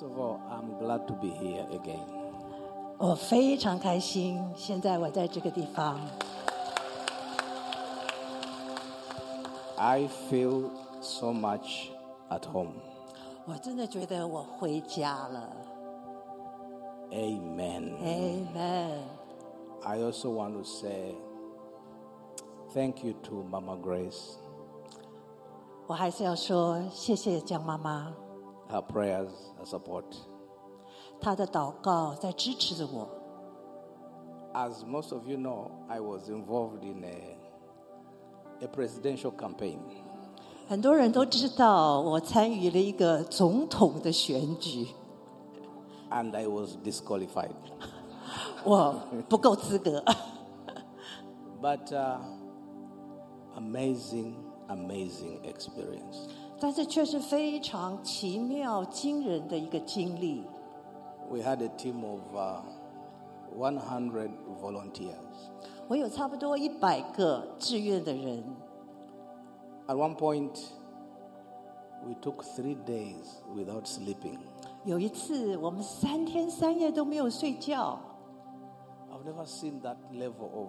First of all, I'm glad to be here again. 我非常开心，现在我在这个地方， I feel so much at home. 我真的觉得我回家了。 Amen. Amen。 I also want to say thank you to Mama Grace. 我还是要说谢谢江妈妈， Her prayers, her support. 她的祷告在支持着我。 As most of you know, I was involved in a presidential campaign. 很多人都知道我参与了一个总统的选举， And I was disqualified. 我不够资格。 But amazing experience. 但是却是非常奇妙惊人的一个经历。 We had a team of 100 volunteers. 我有差不多100个志愿的人， At one point, we took 3 days without sleeping. 有一次我们3天3夜都没有睡觉。 I've never seen that level of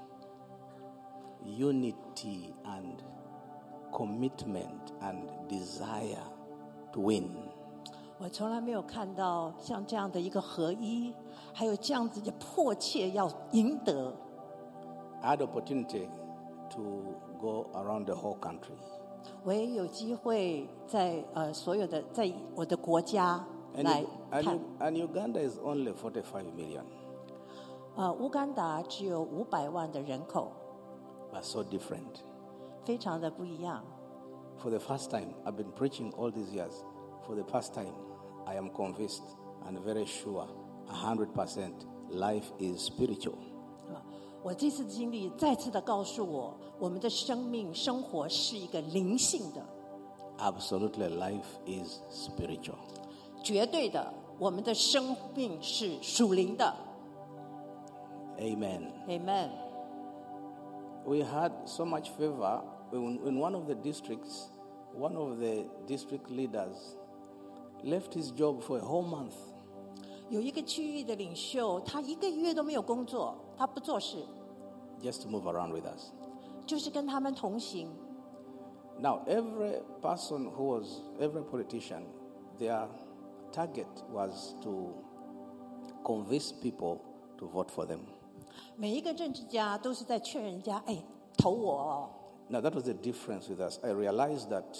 unity and commitment and desire to win. 我从来没有看到像这样的一个合一，还有这样子的迫切要赢得。 I had opportunity to go around the whole country. 我也有机会在所有的在我的国家来看。 And Uganda is only 45 million, 乌干达只有500万的人口， but so different. 非常的不一样。 For the first time, I've been preaching all these years. For the first time, I am convinced and very sure 100% life is spiritual. 我这次的经历再次的告诉我，我们的生命生活是一个灵性的， Absolutely, life is spiritual. 绝对的，我们的生命是属灵的。 Amen. Amen。 We had so much favor in one of the districts. One of the district leaders left his job for a whole month. 有一个区域的领袖，他1个月都没有工作，他不做事， Just to move around with us. 就是跟他们同行。 Now, every politician, their target was to convince people to vote for them. 每一个政治家都是在劝人家，投我哦。 Now, that was the difference with us. I realized that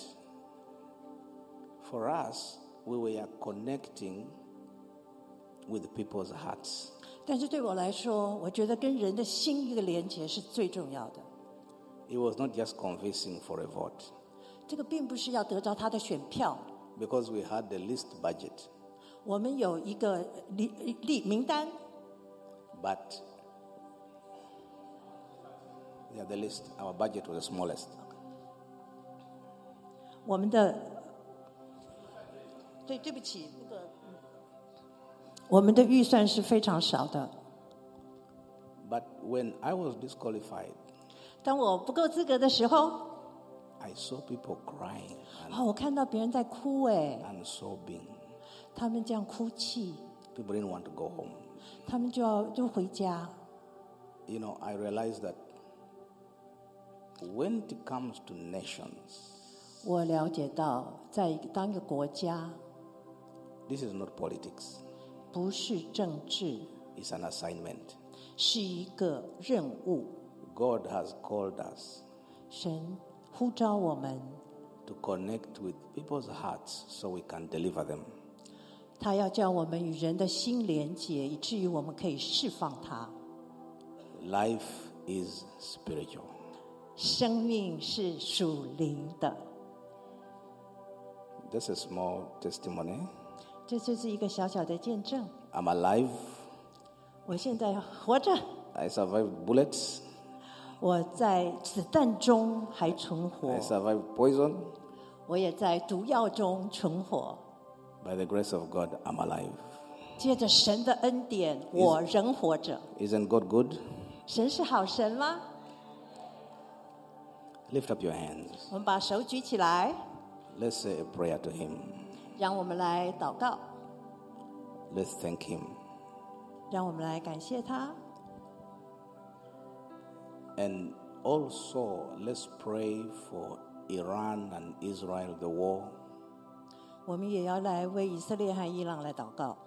for us, we were connecting with people's hearts. 但是对我来说，我觉得跟人的心一个连结是最重要的。 It was not just convincing for a vote, 这个并不是要得着他的选票， because we had the least budget, 我们有一个名单， but the least. Our budget was the smallest. 我们的对不起，我们的预算是非常少的。 But when I was disqualified, 当我不够资格的时候， I saw people crying 我看到别人在哭， and sobbing. 他们这样哭泣， People didn't want to go home. 他们就回家。 You know, I realized that when it comes to nations, 我了解到，当一个国家 this is not politics. 不是政治， It's an assignment. 是一个任务。 God has called us 神呼召我们， to connect with people's hearts so we can deliver them. 他要叫我们与人的心连结，以至于我们可以释放他。 Life is spiritual. 生命是属灵的。 That's a small testimony. 这就是一个小小的见证。 I'm alive. 我现在活着， I survived bullets. 我在子弹中还存活 I，survived poison. 我也在毒药中存活。 By the grace of God, I'm alive. 借着神的恩典，我仍活着。 Isn't God good? 神是好神吗？ Lift up your hands. 我们把手举起来， Let's say a prayer to Him. 让我们来祷告。 Let's thank Him. 让我们来感谢他。 And also, let's pray for Iran and Israel, the war. 我们也要来为以色列和伊朗来祷告。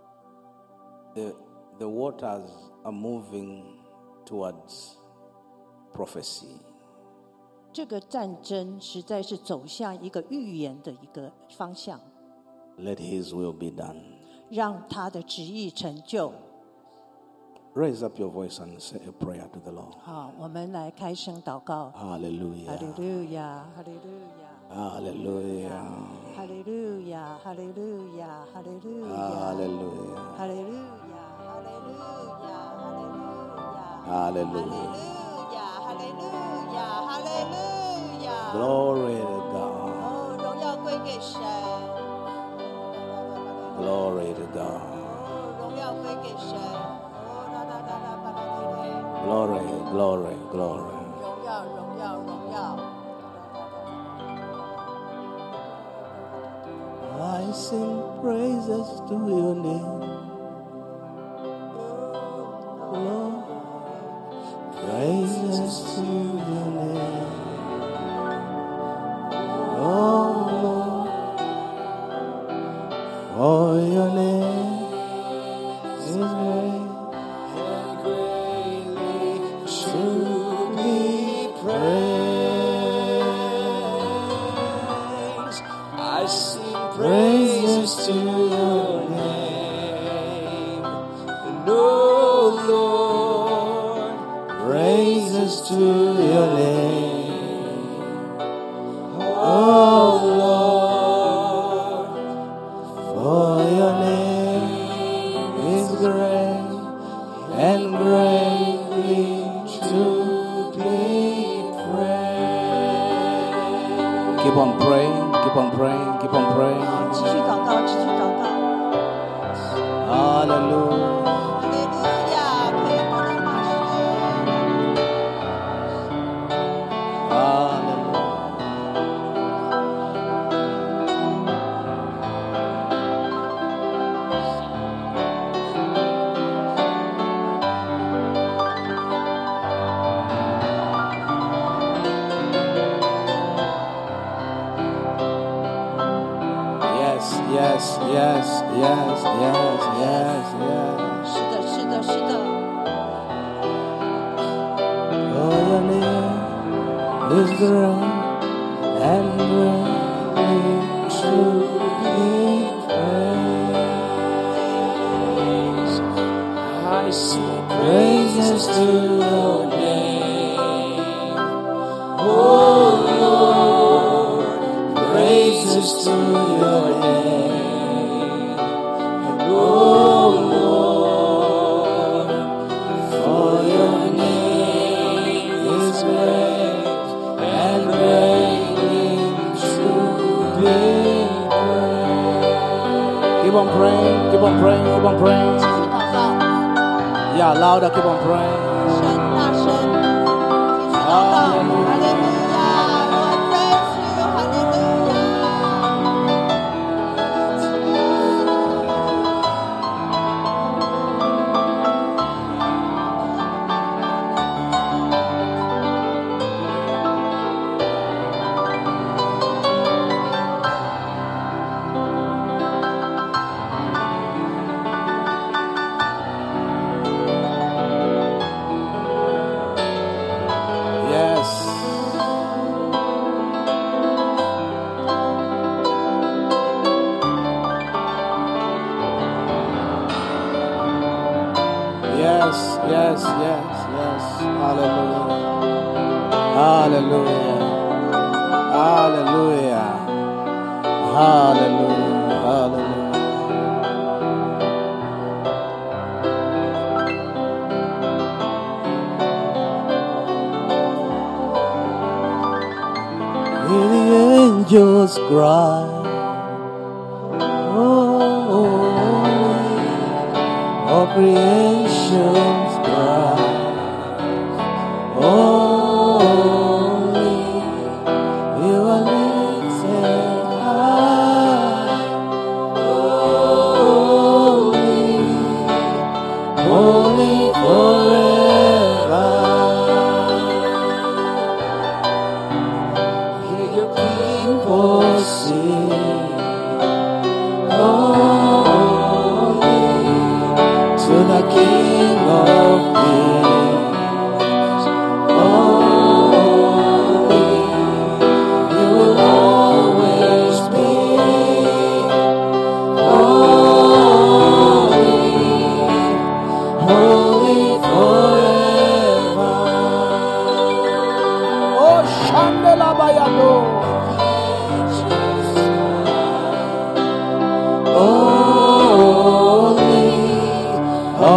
The waters are moving towards prophecy. 这个战争实在是走向一个预言的一个方向， Let His will be done. 让他的旨意成就。 Raise up your voice and say a prayer to the Lord. 好，我们来开声祷告。 Hallelujah. 哈利路亚，哈利路亚， Hallelujah. 哈利路亚，哈利路亚，哈利路亚， Hallelujah. 哈利路亚，哈利路亚，哈利路亚， Hallelujah. 哈利路亚，哈利路亚。 Glory to God. 哦，荣耀归给神。 Glory to God. 哦，荣耀归给神。哦，啦啦啦啦吧啦啦嘞。 Glory, glory, glory. 荣耀，荣耀，荣耀。 I sing praises to your name, Lord. Praises to your name, oh Lord. For your name is great and greatly to be praised. I sing praises to your name, and oh Lord, praises to your name, oh Lord, for your name is great and greatly to be praised. Keep on praying, keep on praying, keep on praying. 继续祷告，继续祷告。 Hallelujah. 哈利路亚，可以不能马上。 Hallelujah. Yes, yes, yes, yes, yes, yes, yes. 是的，是的，是的。 For your name is great and greatly to be praised. I sing praises to your name, oh Lord. Praises to your name, and oh Lord, for your name is great and greatly to be praised. Keep on praying, keep on praying, keep on praying. 继续祷告， Yeah, louder, keep on praying. 神大声，继续祷告。哈利路亚，Lord praise you，哈利路亚。 Yes. Yes, yes, yes, yes. Hallelujah. Hallelujah. Hallelujah. Hallelujah. Hallelujah. Hear the angels cry, oh, all creation's cry, holy, you are lifted high, oh,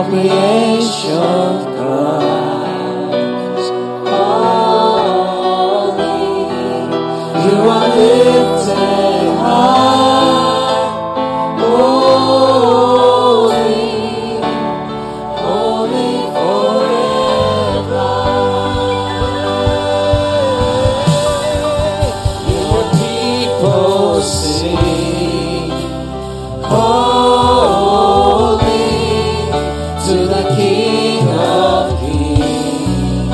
creation cries, holy, you are lifted high, holy, holy forever. Your people sing, holy, to the King of Kings.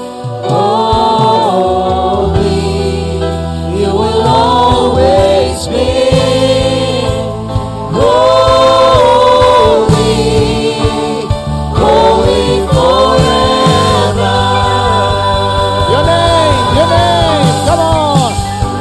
Holy, you will always be. Holy, holy forever. Your name, come on.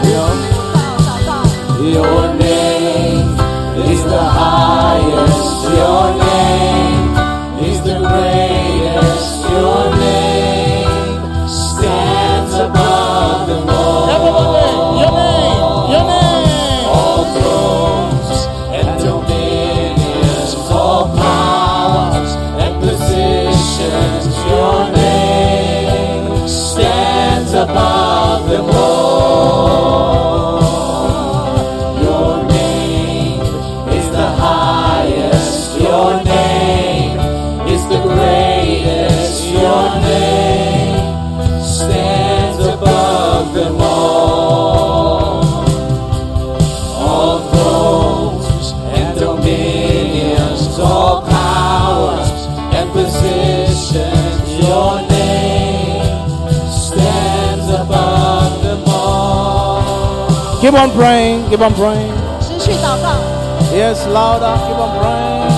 Your name is the highest. Your name is the greatest. Your name stands above them all. Everybody, your name. All thrones and dominions, all powers and positions. Your name stands above them all. Your name is the highest. Your name is the greatest. Your name stands above them all. All thrones and dominions, all powers and positions. Your name stands above them all. Keep on praying, keep on praying. 持续祷告， Yes, louder, keep on praying.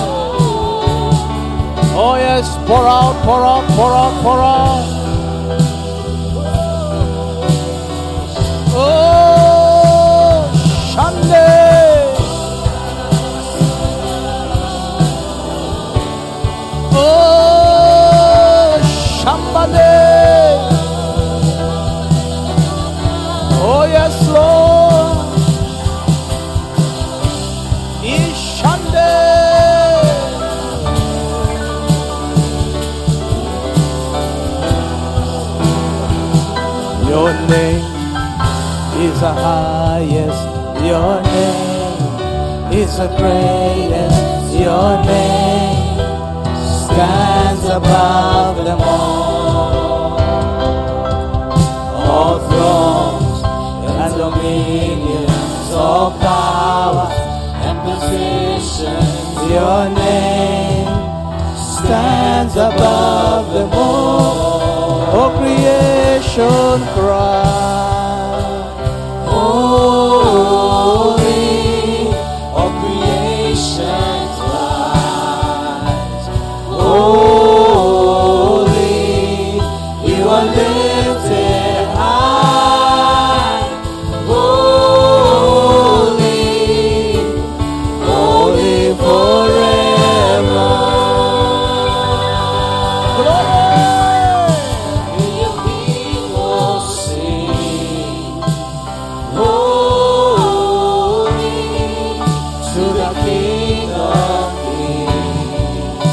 Oh yes, pour out, pour out, pour out, pour out. Oh, Sunday. Oh, Shambade. Oh yes, Lord. Ishande. Your name is the highest. Your name is the greatest. Your name stands above them all. All thrones and dominions, all power and positions. Your name stands above them all. Oh, creation cries, holy. Oh, creation cries, holy. You are lifted high, holy, holy forever. Your people sing, holy, to the King of Kings.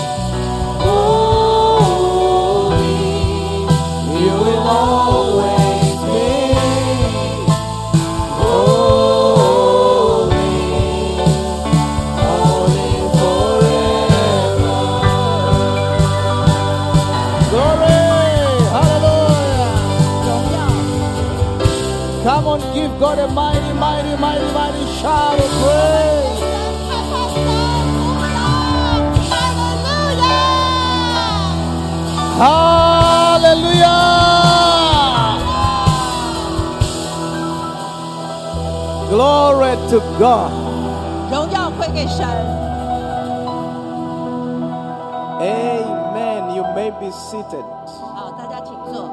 Holy, you will always be. Holy, holy forever. Glory, hallelujah. 荣耀。 Come on, give God a mighty, mighty, mighty, mighty shout of praise. Hallelujah. Glory to God. 荣耀归给神。 Amen. You may be seated. 好，大家请坐。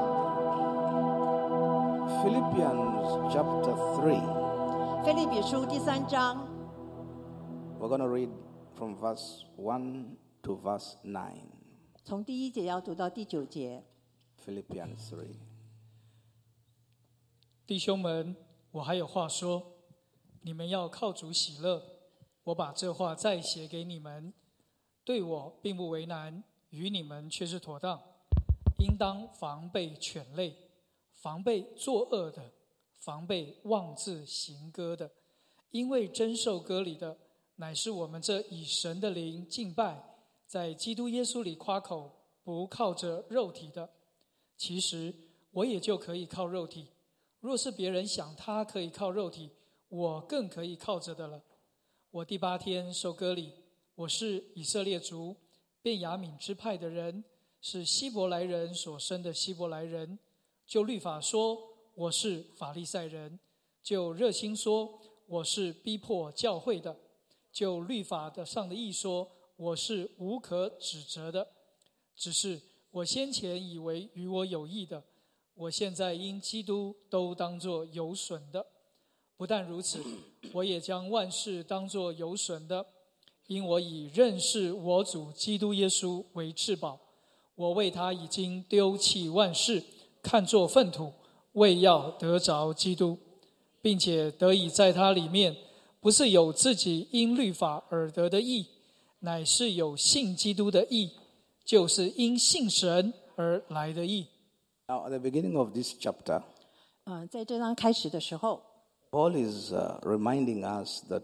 Philippians chapter 3. 腓立比书第3章， We're going to read from verse 1 to verse 9. 从第1节要读到第9节。 Philippians 3. 弟兄们，我还有话说，你们要靠主喜乐。我把这话再写给你们，对我并不为难， 与你们却是妥当。应当防备犬类，防备作恶的，防备妄自行割的。因为真受割礼的，乃是我们这以神的灵敬拜，在基督耶稣里夸口，不靠着肉体的。其实我也就可以靠肉体，若是别人想他可以靠肉体，我更可以靠着的了。我第8天受割礼，我是以色列族便雅悯支派的人，是希伯来人所生的希伯来人。就律法说，我是法利赛人；就热心说，我是逼迫教会的；就律法的上的义说，我是无可指责的。只是我先前以为与我有益的，我现在因基督都当作有损的。不但如此，我也将万事当作有损的，因我以认识我主基督耶稣为至宝。我为他已经丢弃万事，看作粪土，为要得着基督，并且得以在他里面，不是有自己因律法而得的义，乃是有信基督的义，就是因信神而来的义。 Now, at the beginning of this chapter, 在这章开始的时候， Paul is reminding us that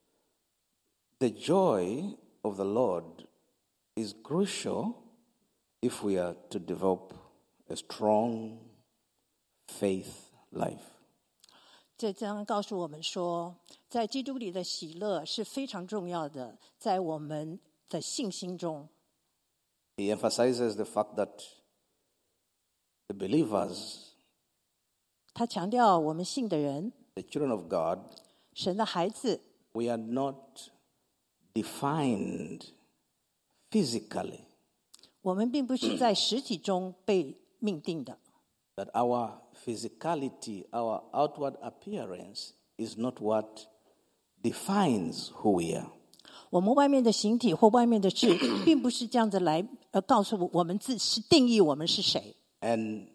the joy of the Lord is crucial if we are to develop a strong faith life. 这章告诉我们说，在基督里的喜乐是非常重要的，在我们的信心中。 He emphasizes the fact that the believers, 他强调我们信的人， the children of God, 神的孩子， we are not defined physically, 我们并不是在实体中被命定的。 that our physicality, our outward appearance is not what defines who we are. 我们外面的形体或外面的事，并不是这样子来告诉我们定义我们是谁。 And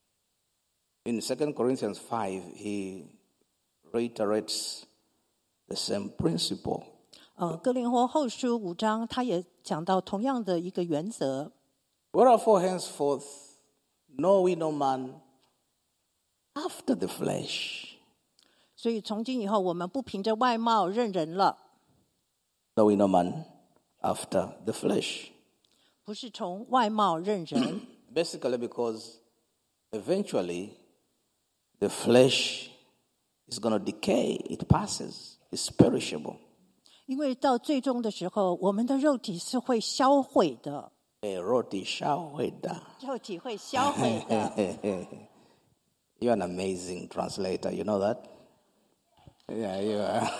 in 2 Corinthians 5, he reiterates the same principle. 哥林多后书5章，他也讲到同样的一个原则。 Wherefore henceforth know we no man after the flesh. 所以从今以后，我们不凭着外貌认人了， Know we no man after the flesh. 不是从外貌认人。 Basically because eventually the flesh is going to decay. It passes. It's perishable. 因为到最终的时候，我们的肉体是会销毁的， Roti shaweda. 肉体会销毁的。 You're an amazing translator. You know that? Yeah, you are.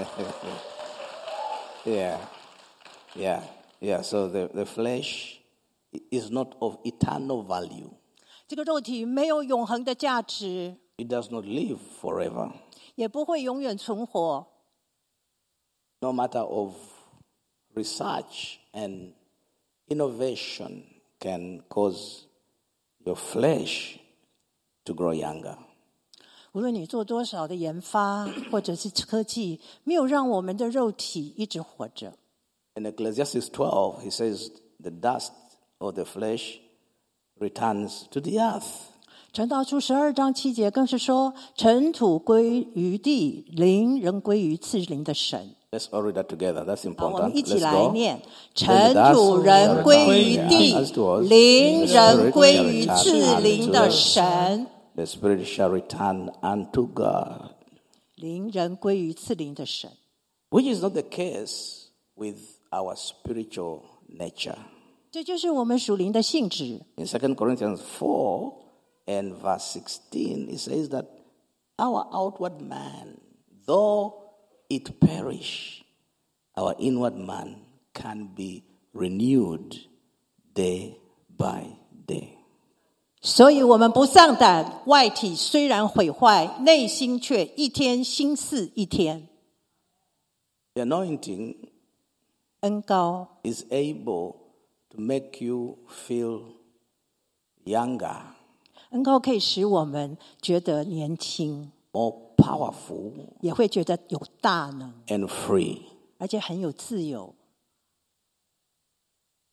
Yeah. So the flesh is not of eternal value. 这个肉体没有永恒的价值， It does not live forever. 也不会永远存活。 No matter of research and innovation can cause your flesh to grow younger. 无论你做多少的研发或者是科技，没有让我们的肉体一直活着。 In Ecclesiastes 12, he says, the dust of the flesh returns to the earth. 传道书12章7节更是说，尘土归于地，灵仍归于赐灵的神。 Let's all read that together. That's 好，我 important. 们一起 Let's 来 go. 念：尘土仍归于地，灵仍归于赐灵的神。 The spirit shall return unto God. 灵仍归于赐灵的神， Which is not the case with our spiritual nature. 这就是我们属灵的性质。 In 2 Corinthians 4 and verse 16, it says that our outward man, though it perish, our inward man can be renewed day by day. 所以我们不丧胆，外体虽然毁坏，内心却一天新似一天。 The anointing 恩膏 is able to make you feel younger, 恩膏可以使我们觉得年轻， more powerful, 也会觉得有大能， and free. 而且很有自由。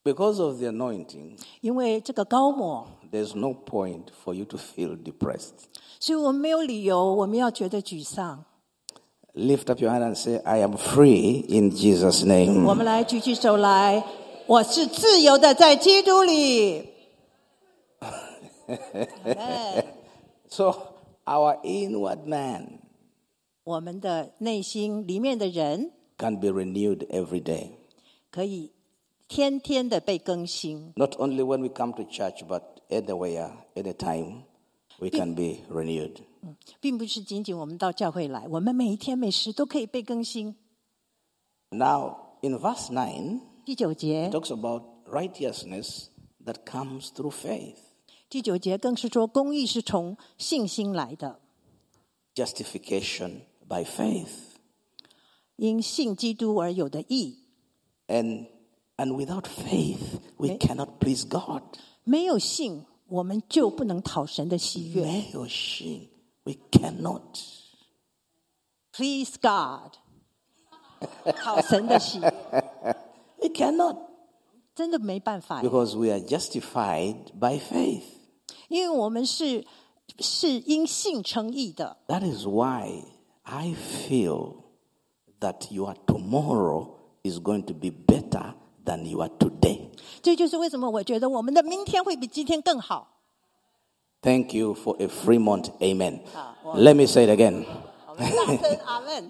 Because of the anointing, 因为这个膏抹， there's no point for you to feel depressed. 所以我们没有理由我们要觉得沮丧。 Lift up your hand and say, I am free in Jesus' name. 我们来举起手来，我是自由的，在基督里。 So, our inward man 我们的内心里面的人 can be renewed every day. 可以天天的被更新， Not only when we come to church, but anywhere, anytime, we can be renewed. 并不是仅仅我们到教会来，我们每一天每时都可以被更新。 Now, in verse 9, 第9 it 节， talks about righteousness that comes through faith. 第9节更是说，公义是从信心来的， Justification by faith. 因信基督而有的义。 And without faith, we cannot please God. 没有信，我们就不能讨神的喜悦。 没有信, we cannot. Please God， 讨神的喜悦， We cannot. 真的没办法， Because we are justified by faith. 因为我们是因信称义的。 That is why I feel that your tomorrow is going to be better than your today. 这就是为什么我觉得我们的明天会比今天更好。 Thank you for a Fremont amen. 好， Let me say it again. 我们大声阿们。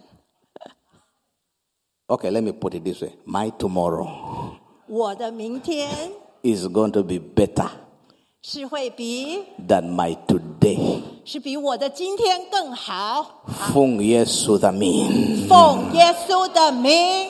Okay, let me put it this way. My tomorrow 我的明天 is going to be better 是会比 than my today. 是比我的今天更好。 奉耶稣的名。 奉耶稣的名，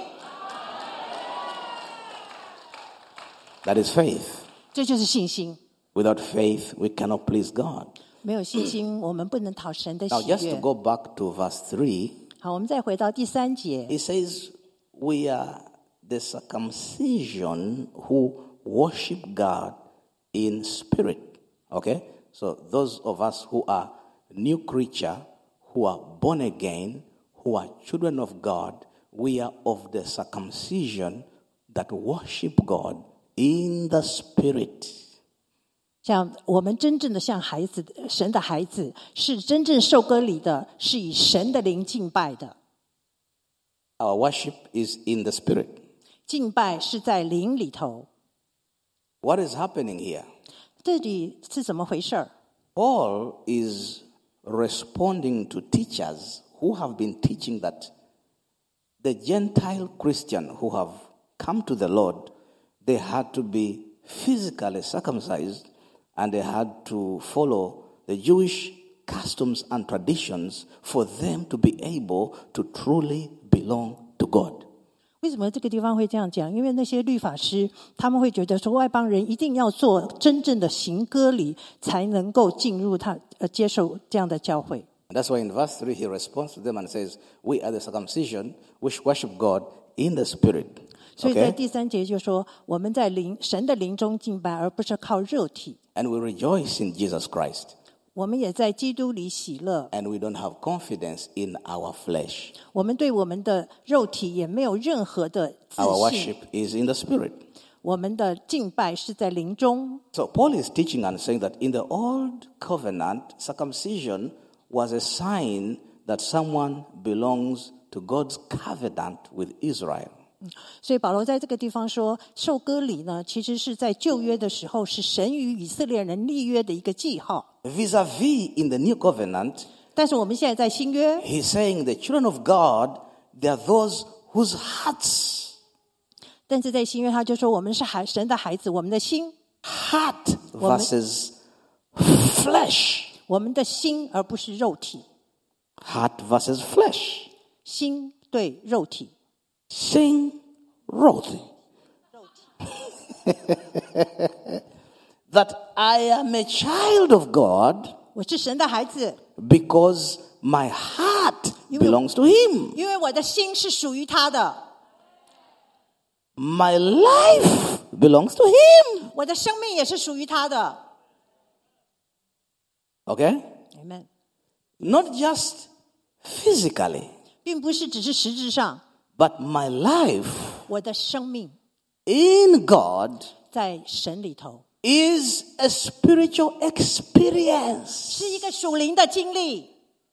That is faith. 这就是信心。 Without faith, we cannot please God. 没有信心，我们不能讨神的 Now, 喜 just to 悦。 go back to verse 3, 好，我们再回到第3节， it says, we are the circumcision who worship God in spirit. Okay? So those of us who are new creature, who are born again, who are children of God, we are of the circumcision that worship God in the spirit. 像我们真正的像孩子，神的孩子，是真正受割礼的，是以神的灵敬拜的。 Our worship is in the spirit. 敬拜是在灵里头。 What is happening here? 这里是怎么回事儿？ Paul is responding to teachers who have been teaching that the Gentile Christian who have come to the Lord, they had to be physically circumcised and they had to follow the Jewish customs and traditions for them to be able to truly belong to God. 为什么这个地方会这样讲？因为那些律法师他们会觉得说，外邦人一定要做真正的行割礼，才能够进入接受这样的教会。 And that's why in verse 3 he responds to them and says, we are the circumcision which worship God in the spirit. 所以在 Okay? 第3节就说，我们在神的灵中敬拜，而不是靠肉体。 And we rejoice in Jesus Christ. 我们也在基督里喜乐， And we don't have confidence in our flesh. 我们对我们的肉体也没有任何的自 Our 信。 worship is in the spirit. 我们的敬拜是在灵中。 So Paul is teaching and saying that in the old covenant, circumcision was a sign that someone belongs to God's covenant with Israel. 所以保罗在这个地方说，受割礼呢，其实是在旧约的时候，是神与以色列人立约的一个记号。 Vis-a-vis in the new covenant, 但是我们现在在新约， he's saying the children of God, they are those whose hearts, 但是在新约他就说，我们是神的孩子，我们的心， heart versus flesh. 我们的心，而不是肉体， Heart versus flesh. 心对肉体。 Sing roti. That I am a child of God 我是神的孩子， because my heart You will- belongs to him. 因为我的心是属于他的， My life belongs to him. 我的生命也是属于他的。 Okay? Amen。 Not just physically, 并不是只是实质上， but my life 我的生命 in God 在神里头， is a spiritual experience. 是一个属灵的经历。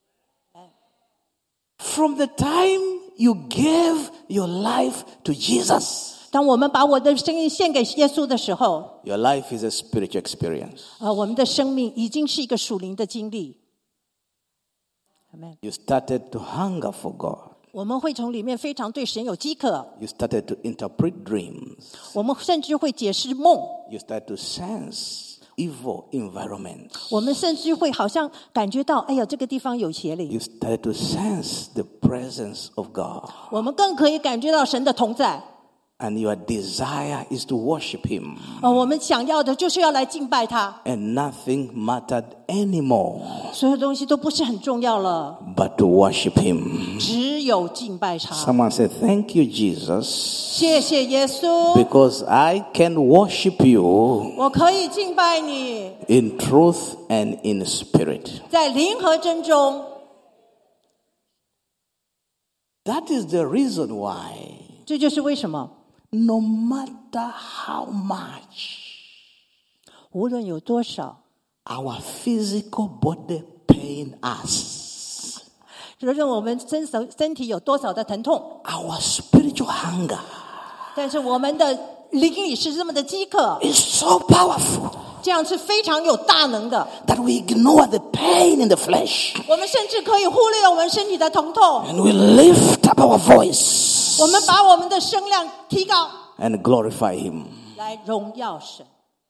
From the time you gave your life to Jesus, 当我们把我的生命献给耶稣的时候， your life is a spiritual experience. 我们的生命已经是一个属灵的经历。Amen。 You started to hunger for God. 我们会从里面非常对神有饥渴， You started to interpret dreams. 我们甚至会解释梦， You started to sense evil environments. 我们甚至会好像感觉到，哎呀，这个地方有邪灵， You started to sense the presence of God. 我们更可以感觉到神的同在。 And your desire is to worship Him. 我们想要的就是要来敬拜他， And nothing mattered anymore 所有东西都不是很重要了， but to worship Him. 只有敬拜他。 Someone said, Thank you, Jesus, 谢谢耶稣， because I can worship you 我可以敬拜你， in truth and in spirit. 在灵和真中。 That is the reason why, 这就是为什么， no matter how much 无论有多少， our physical body pain us, 无论我们身体有多少的疼痛， our spiritual hunger 但是我们的灵里是这么的饥渴， is so powerful 这样是非常有大能的。 that we ignore the pain in the flesh 我们甚至可以忽略我们身体的疼痛， and we lift up our voice 我们把我们的声量提高， and glorify Him. 来荣耀神。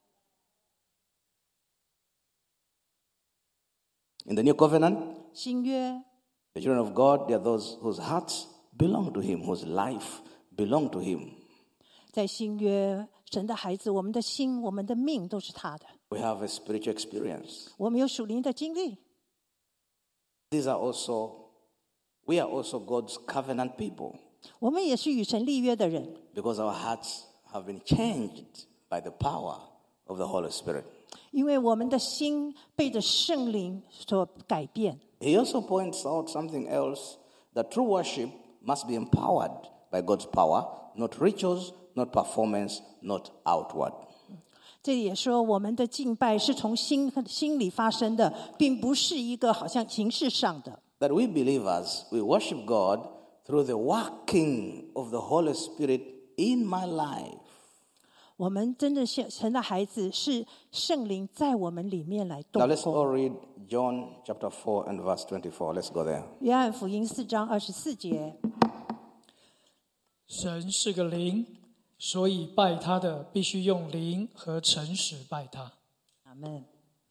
In the new covenant, 新约， the children of God, they are those whose hearts belong to Him, whose life belong to Him. 在新约，神的孩子，我们的心、我们的命都是他的。 We have a spiritual experience. 我们有属灵的经历， We are also God's covenant people 我们也是与神立约的人， because our hearts have been changed by the power of the Holy Spirit. 因为我们的心被着圣灵所改变。 He also points out something else, that true worship must be empowered by God's power, not rituals, not performance, not outward. 这也说，我们的敬拜是从心里发生的，并不是一个好像形式上的。 That we believers, we worship God through the working of the Holy Spirit in my life. 我们真的神的孩子是圣灵在我们里面来动 Now let's 工。 all read John chapter 4 and verse 24. Let's go there. 约翰福音4章24节， 神是个灵，所以拜他的必须用灵和诚实拜他。 阿门。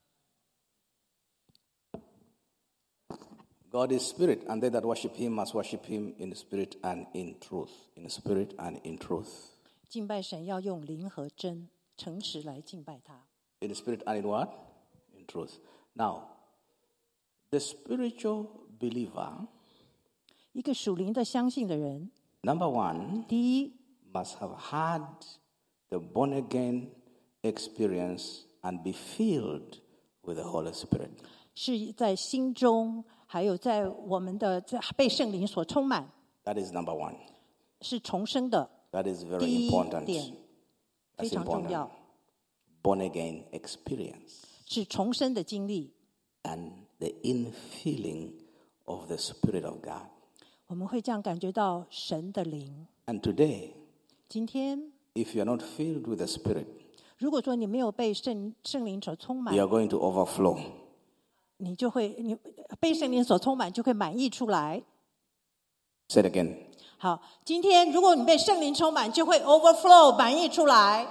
God is spirit, and they that worship Him must worship Him in spirit and in truth. In spirit and in truth. 敬拜神要用灵和真诚实来敬拜他。 In spirit and in what? In truth. Now, the spiritual believer, 一个属灵的相信的人， number one, 第一 must have had the born again experience and be filled with the Holy Spirit. 是在心中，还有在我们的被圣灵所充满， That is number one. 是重生的 That is 第 very 一 important. 点，非 That's 常重 important. 要， Born again experience 是重生的经历。 and the infilling of the Spirit of God. 我们会这样感觉到神的灵。 And today, 今天， if you are not filled with the Spirit, 如果说你没有被圣灵所充满 you，are going to overflow. 你被圣灵所充满，就会满溢出来。 Say it again. 好，今天如果你被圣灵充满，就会 overflow 满溢出来。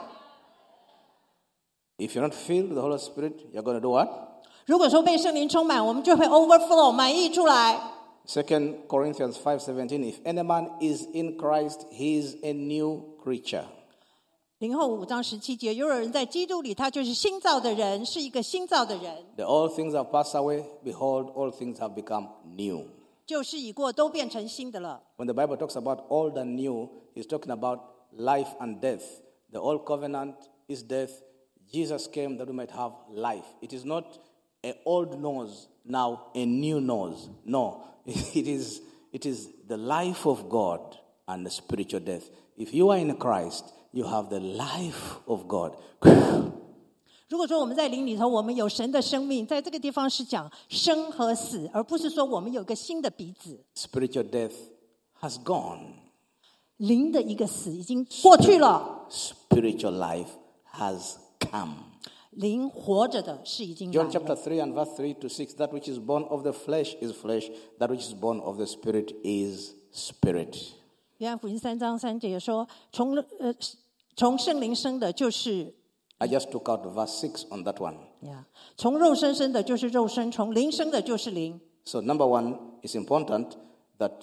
If you're not filled with the Holy Spirit, you're going to do what? 如果说被圣灵充满，我们就会 overflow 满溢出来。 2 Corinthians 5:17. If any man is in Christ, he is a new creature. 0后5章17节，有人在基督里，他就是新造的人，是一个新造的人， The old things have passed away. Behold, all things have become new. 旧事已过，都变成新的了。 When the Bible talks about old and new, it's talking about life and death. The old covenant is death. Jesus came that we might have life. It is not an old nose, now a new nose. No, it is the life of God and the spiritual death. If you are in Christ, you have the life of God. 如果说我们在灵里头，我们有神的生命，在这个地方是讲生和死，而不是说我们有个新的鼻子。 Spiritual death has gone. 灵的一个死已经过去了， Spiritual life has come. 灵活着的是已经来 John 了。 chapter 3 and verse 3 to 6, that which is born of the flesh is flesh, that which is born of the spirit is spirit. 约翰福音3章3节说，从圣灵生的就是 I just took out verse 6 on that one. 从肉身生的就是肉身，从灵生的就是灵。 So number one, it's important that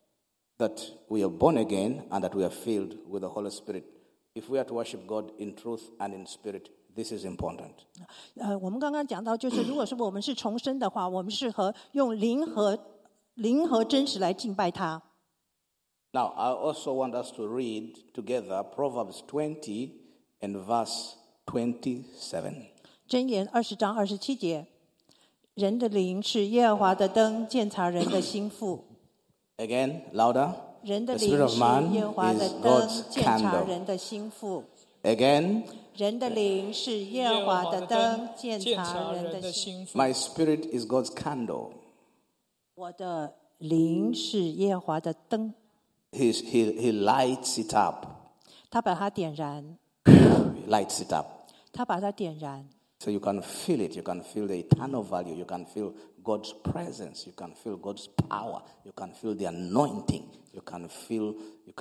we are born again and that we are filled with the Holy Spirit. If we are to worship God in truth and in spirit, this is important. 我们刚刚讲到，就是如果说我们是重生的话，我们适合用灵和真实来敬拜他。 Now, I also want us to read together Proverbs 20 and verse 27. 箴言20章27节，人的灵是耶和华的灯，鉴察人的心腹。 Again, louder. 人的 The 灵 spirit of 是 man 耶和华的 is 灯， God's 鉴察 candle. 人的心腹。 Again, 人的灵是耶和华的灯，鉴察人的心腹。 my spirit is God's candle. 我的灵是耶和华的灯， He lights it up. 他把它点燃， He lights it up. 他把它点燃。 So you can feel it. You can feel the eternal value. You can feel God's presence. You can feel God's power. You can feel the anointing. You can feel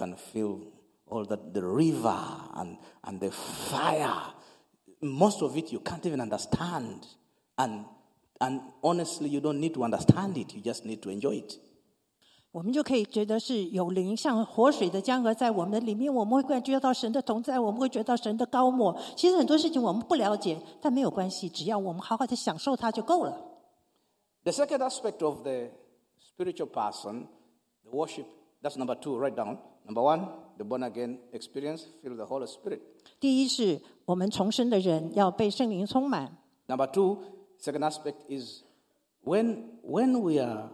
all that, the river and the fire. Most of it you can't even understand. And honestly, you don't need to understand it. You just need to enjoy it. 我们就可以觉得是有灵，像活水的江河在我们的里面，我们会感觉到神的同在，我们会觉得到神的高莫。其实很多事情我们不了解，但没有关系，只要我们好好的享受它就够了。 The second aspect of the spiritual person, the worship, that's number 2, write down. Number 1, the born again experience, feel the Holy Spirit. 第一是我们重生的人要被圣灵充满。 Number 2, second aspect is when we are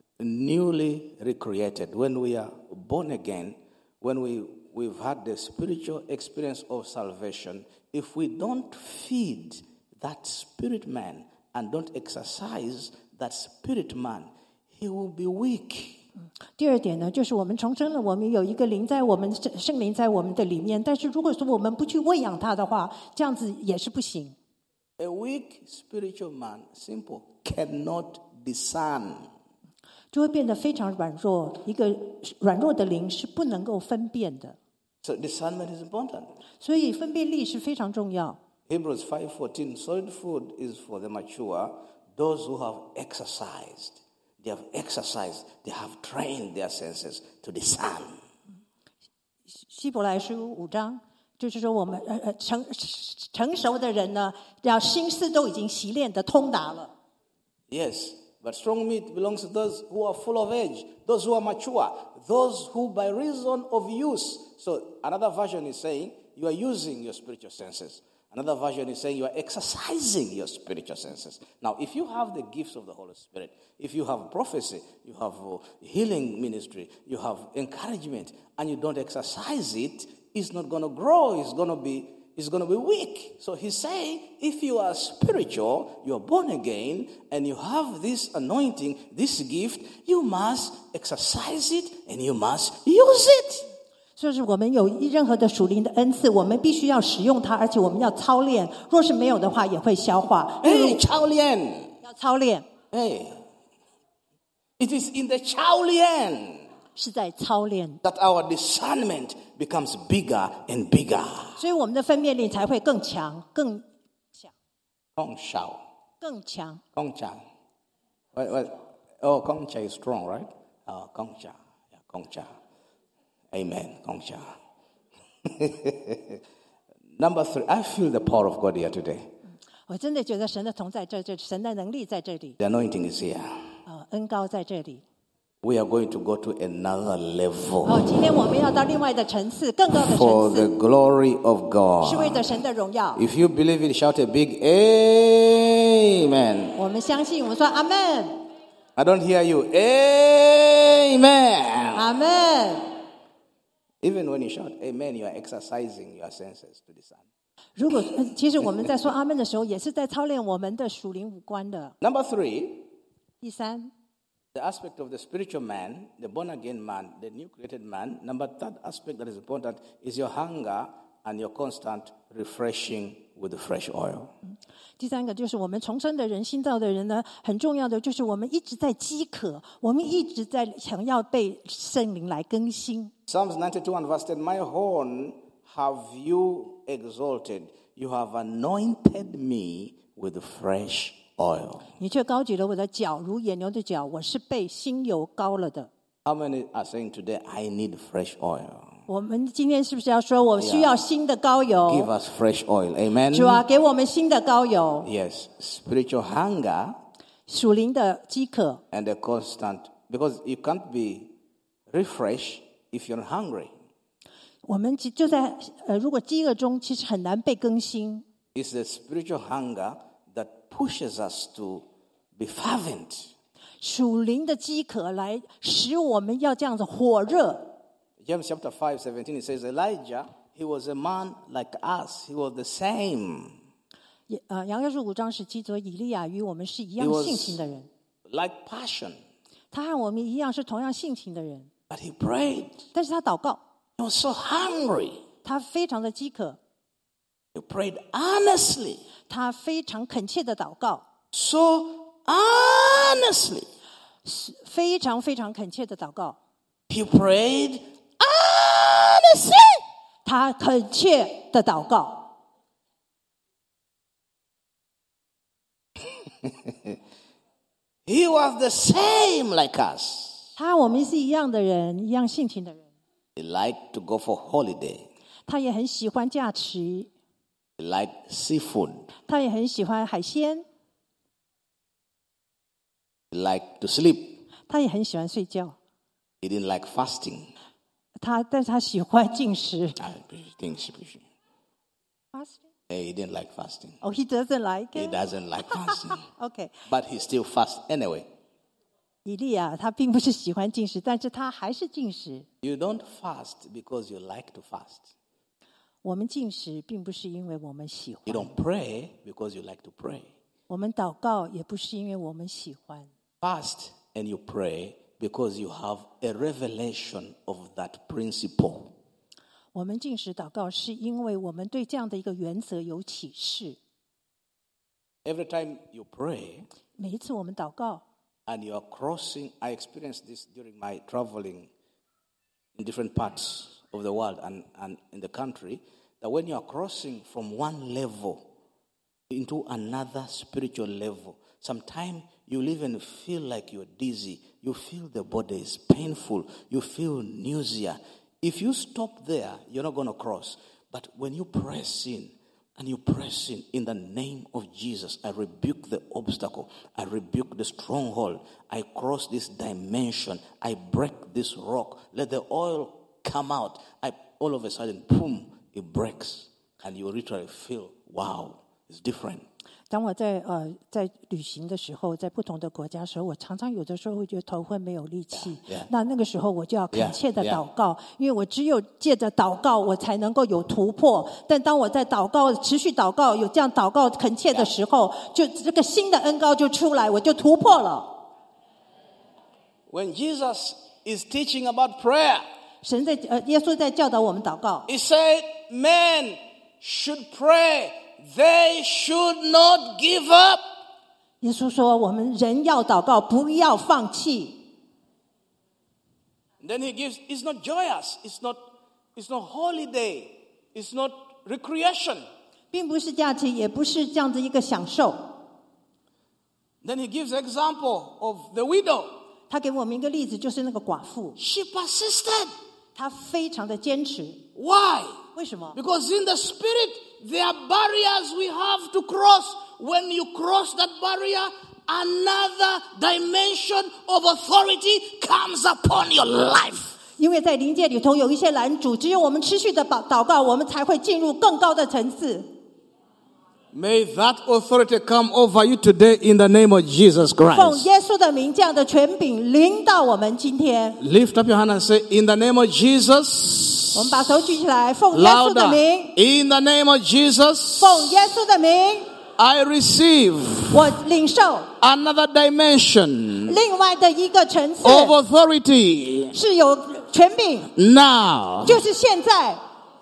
newly recreated, when we are born again, when we've had the spiritual experience of salvation, if we don't feed that spirit man and don't exercise that spirit man, he will be weak. 第二点呢，就是我们重生了，我们有一个灵在我们圣灵在我们的里面，但是如果说我们不去喂养它的话，这样子也是不行。 A weak spiritual man, simple, cannot discern. 就会变得非常软弱，一个软弱的灵是不能够分辨的， So discernment is important. 所以分辨力是非常重要。 Hebrews 5:14, solid food is for the mature, those who have exercised. They have exercised, they have trained their senses to discern. 希伯来书5章就是说，我们成熟的人呢，要心思都已经习练的通达了。 Yes, but strong meat belongs to those who are full of age, those who are mature, those who by reason of use. So another version is saying you are using your spiritual senses. Another version is saying you are exercising your spiritual senses. Now, if you have the gifts of the Holy Spirit, if you have prophecy, you have healing ministry, you have encouragement, and you don't exercise it, it's not going to grow. It's going to be weak. So he's saying, if you are spiritual, you are born again, and you have this anointing, this gift, you must exercise it and you must use it. 就是我们有任何的属灵的恩赐，我们必须要使用它，而且我们要操练。若是没有的话，也会消化。 Hey, 操练。 要操练， Hey, it is in the 操练是在操练， that our discernment becomes bigger and bigger. 所以我们的分辨力才会更强、更强、 Gong Shao. 更强。 Gong Cha. Oh, Gong Cha is strong, right? Oh, Gong Cha. Yeah, Gong Cha. Amen. Gong Cha. Number 3, I feel the power of God here today. 我真的觉得神的同在在这里，神的能力在这里， The anointing is here. 恩膏在这里。 We are going to go to another level 今天我们要到另外的层次，更高的 for 层 the 次， glory of 是为 God. 着神的荣耀。 If you believe it, shout a big amen. 我们相信，我们说阿门， I don't hear you. Amen. 阿门。 Even when you shout amen, you are exercising your senses to discern. 如果其实我们在说阿门的时候，也是在操练我们的属灵五官的。 Number 3, 第三， the aspect of the spiritual man, the born-again man, the new created man. Number third aspect that is important is your hunger and your constant refreshing with the fresh oil. 第三个就是我们重生的人、新造的人呢，很重要的就是我们一直在饥渴，我们一直在想要被圣灵来更新。 Psalms 92 and verse 10, my horn have you exalted. You have anointed me with fresh oil. 你却高举了我的脚，如野牛的脚，我是被新油膏了的。 How many are saying today, I need fresh oil? 我们今天是不是要说，我需要新的膏 Give 油？ us fresh oil. Amen? 主啊，给我们新的膏油， Yes, spiritual hunger 属灵的饥渴。 and a constant, because you can't be refreshed if you're hungry. 我们就在如果饥饿中，其实很难被更新。 It's the spiritual hunger that pushes us to be fervent. 属灵的饥渴来使我们要这样子火热。 James chapter 5:17, it says, Elijah, he was a man like us. He was the same. 杨约书5章17节，以利亚与我们是一样 He was 性情的人， like passion. 他和我们一样是同样性情的人， But he prayed. 但是他祷告， He was so hungry. 他非常的饥渴， He prayed earnestly. 他非常恳切的祷告， So earnestly. 非常非常恳切的祷告， He prayed earnestly. 他恳切的祷告。 He was the same like us. 他和我们是一样的人，一样性情的人。 He liked to go for holiday. 他也很喜欢假期， He liked seafood. 他也很喜欢海鲜， He liked to sleep. 他也很喜欢睡觉。 He didn't like fasting. 但是他喜欢进食。 He didn't like fasting. Oh, he doesn't like He it. doesn't like fasting. OK， But he still fasts anyway. 以利亚他并不是喜欢进食，但是他还是进食。 You don't fast because you like to fast. 我们进食并不是因为我们喜 You 欢， don't pray because you like to pray. 我们祷告也不是因为我们喜欢。 Fast and you pray because you have a revelation of that principle. 我们进食祷告是因为我们对这样的一个原则有启示。 Every time you pray 每一次我们祷告， and you are crossing, I experienced this during my traveling in different parts of the world and in the country, that when you are crossing from one level into another spiritual level, sometimes you'll even feel like you're dizzy. You feel the body is painful. You feel nausea. If you stop there, you're not going to cross. But when you press in, and you press in the name of Jesus, I rebuke the obstacle. I rebuke the stronghold. I cross this dimension. I break this rock. Let the oil come out. All of a sudden, boom, it breaks. And you literally feel, wow, it's different. 当我在旅行的时候，在不同的国家的时候，我常常有的时候会觉得头昏没有力气。那个时候我就要恳切的祷告，因为我只有借着祷告，我才能够有突破。但当我在祷告、持续祷告、有这样祷告恳切的时候，就这个新的恩膏就出来，我就突破了。 When Jesus is teaching about prayer, 耶稣在教导我们祷告， he said, men should pray.They should not give up. 耶稣说：“我们人要祷告，不要放弃。” Then he gives. It's not joyous. It's not holiday. It's not recreation. 并不是假期，也不是这样子一个享受。 Then he gives example of the widow. 他给我们一个例子，就是那个寡妇， She persisted. 她非常的坚持。 Why? 为什么？ Because in the spirit.There are barriers we have to cross. When you cross that barrier, another dimension of authority comes upon your life. 因为在灵界里头有一些拦阻，只有我们持续的祷告，我们才会进入更高的层次。 May that authority come over you today in the name of Jesus 奉 Christ. 耶稣的名，这样的权柄临到我们今天。 Lift up your hand and say, in the name of Jesus. 我们把手举起来，奉耶稣的 Louder. 名， In the name of Jesus. 奉耶稣的名， I receive 我领受 another dimension 另外的一个层次， of authority 是有权柄， now. 就是现在。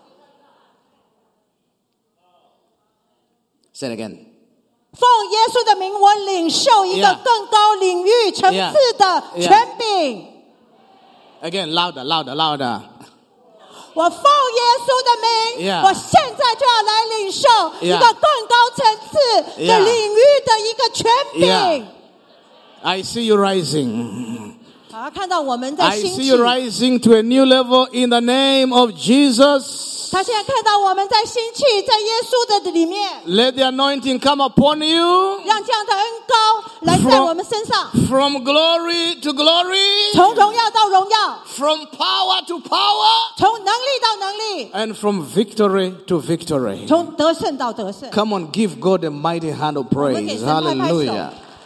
Say it again. 奉耶稣的名，我领受一个 Yeah. 更高领域层次的 Yeah. 权柄。 Again, louder, louder, louder. 我奉耶稣的名 Yeah. 我现在就要来领受 Yeah. 一个更高层次的 Yeah. 领域的一个权柄。 Yeah. I see you rising. 好，看到我们在 I 兴 see 起 you，rising to a new level in the name of Jesus. 他现在看到我们在兴起，在耶稣的里面， Let the anointing come upon you 让这样的恩膏来在我们身上， from glory to glory, 从荣耀到荣耀， from power to power, 从能力到能力， and from victory to victory. 从得胜到得胜。 Come on, give God a mighty hand of praise. 我们给神拍拍手。 Hallelujah.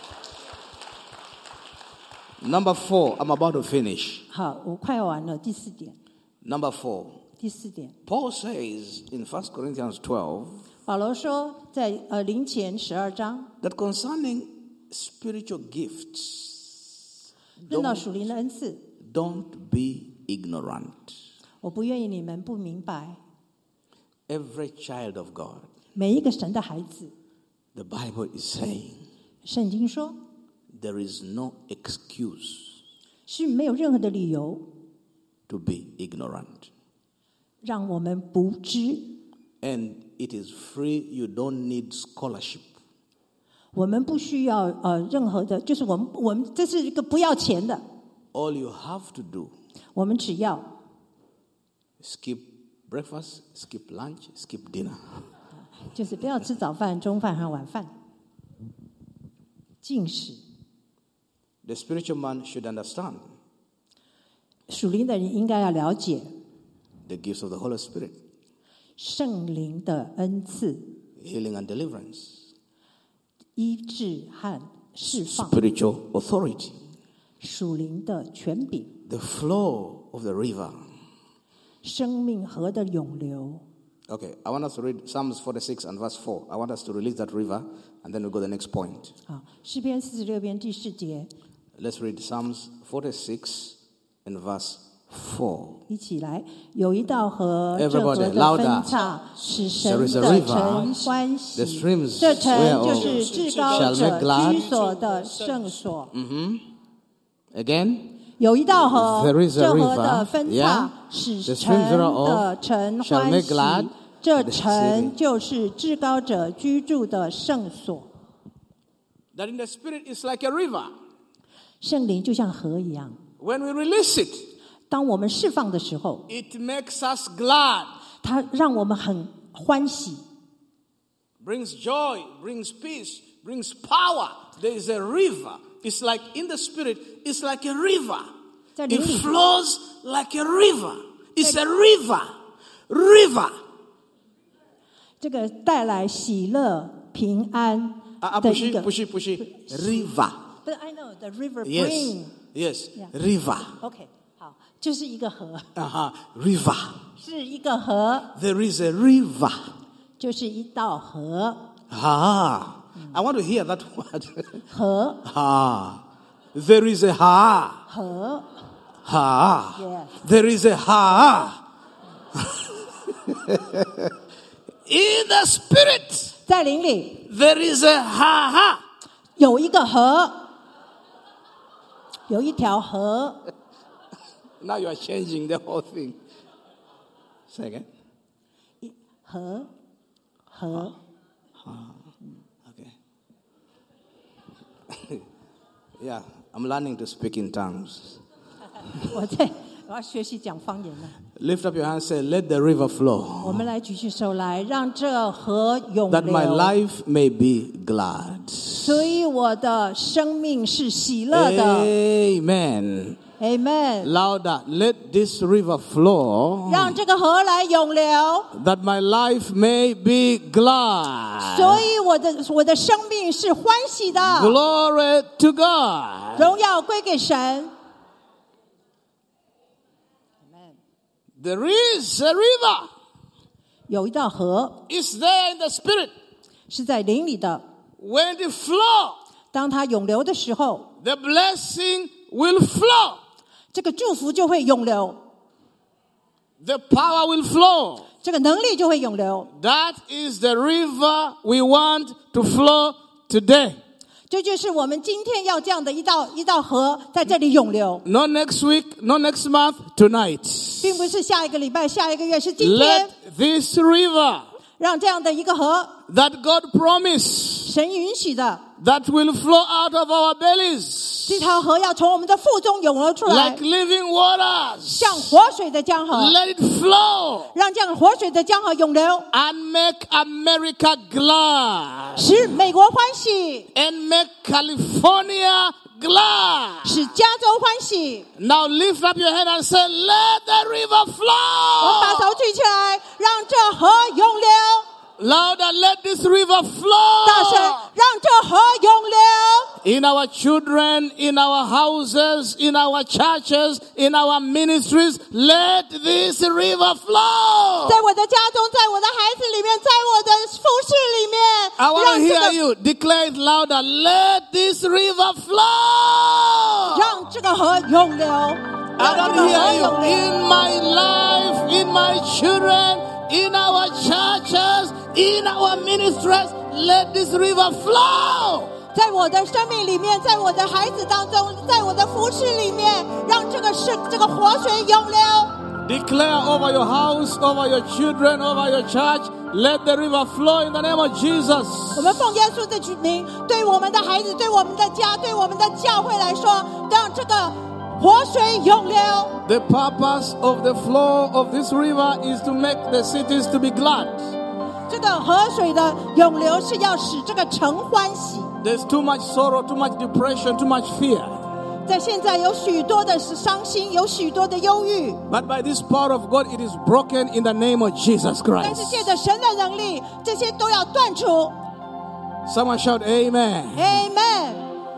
Number 4, I'm about to finish. 好，我快完了。第四点， Number 4. 第四点， Paul says in 1 Corinthians 12 保罗说，在林前12章， that concerning spiritual gifts, 论到属灵的恩赐， don't be ignorant. 我不愿意你们不明白。 Every child of God, 每一个神的孩子， the Bible is saying, 圣经说 there is no excuse 是没有任何的理由 to be ignorant. 让我们不知， And it is free, you don't need scholarship. 我们不需要任何的，就是我们这是一个不要钱的， All you have to do, 我们只要 skip breakfast, skip lunch, skip dinner. 就是不要吃早饭、中饭和晚饭，禁食。 The spiritual man should understand 属灵的人应该要了解 the gifts of the Holy Spirit, 圣灵的恩赐、 healing and deliverance, 医治和释放， spiritual authority, 属灵的权柄， the flow of the river. 生命河的涌流。 Okay, I want us to read Psalms 46 and verse 4. I want us to release that river and then we'll go to the next point. 好，诗篇46篇第4节， Let's read Psalms 46 and verse 4. 一起来。有一道河，这 Everybody, 河的 louder. 分叉，使 There 神 is a 的 river. 城欢 The 喜。 streams 这城 whereof 就是至高 shall 者 make glad. 居所的圣所。 Again, 有一道河， There is a 这河 river. 的分 Yeah. 叉，使 The 城 streams thereof 的城 shall 欢 make 喜 glad.。 这 the 城 city. 就是至高者居住的圣所。 that in the spirit is like a river. 圣灵就像河一样， When we release it, 当我们释放的时候， it makes us glad, 它让我们很欢喜， brings joy, brings peace, brings power. There is a river. It's like in the spirit, it's like a river. 在灵 It 里 flows like a river. It's a river. River. 这个带来喜乐、平安的一个。 River. But I know the river Yes. bring. Yes. Yeah. River. OK， 好，就是一个河， River. 是一个河， There is a river. 就是一道河， I want to hear that word. 河 There is a 河 Yes. There is a In the spirit, 在灵里 there is a 有一个河，有一条河， Now you are changing the whole thing. Say again. 河 Okay. Yeah, I'm learning to speak in tongues. 我要学习讲方言了。 Lift up your hands, say, let the river flow, 我们来举起手来，让这河涌 that my 流， life may be glad. 所以我的生命是喜乐的。 Amen. Amen。 Louder. Let this river flow, 让这个河来涌流， that my life may be glad. 所以我的生命是欢喜的。 Glory to God. 荣耀归给神。 There is a river. 有一道河 It's there in the spirit. 是在灵里的， When it flows, 当它涌流的时候， the blessing will flow. 这个祝福就会涌流， The power will flow. 这个能力就会涌流。 That is the river we want to flow today. 这就是我们今天要这样的一道河在这里涌流， Not next week, not next month, tonight. 并不是下一个礼拜、下一个月，是今天 Let this river 让这样的一个河， that God promised 神允许的 that will flow out of our bellies 这条河要从我们的腹中涌流出来 like，living waters. 像活水的江河， Let it flow 让这样活水的江河涌流， and make America glad 使美国欢喜， and make California glad. 使加州欢喜。 Now lift up your hand and say, let the river 我们把 flow. 手举起来，让这河涌流。 Louder, let this river 大声， flow. 让这河涌流。 In our children, in our houses, in our churches, in our ministries, let this river flow. 在我的家中，在我的孩子里面，在我的服饰里面， I want to 让这 hear 个 you declare it louder. Let this river flow. 让这个河涌流， I 让 want 这 to 个河 hear 涌 you 流。 in my life, in my children, in our churches, in our ministries. Let this river flow. 在我的生命里面，在我的孩子当中，在我的服饰里面，让这个活水涌流。 Declare over your house, over your children, over your church. Let the river flow in the name of Jesus. 我们奉耶稣的名，对我们的孩子，对我们的家，对我们的教会来说，让这个活水涌流。 The purpose of the flow of this river is to make the cities to be glad. 这个河水的涌流是要使这个城欢喜。 There's too much sorrow, too much depression, too much fear. 在现在有许多的伤心，有许多的忧郁， But by this power of God, it is broken in the name of Jesus 但是 Christ. 借着神的能力，这些都要断除。 Someone shout amen. Amen。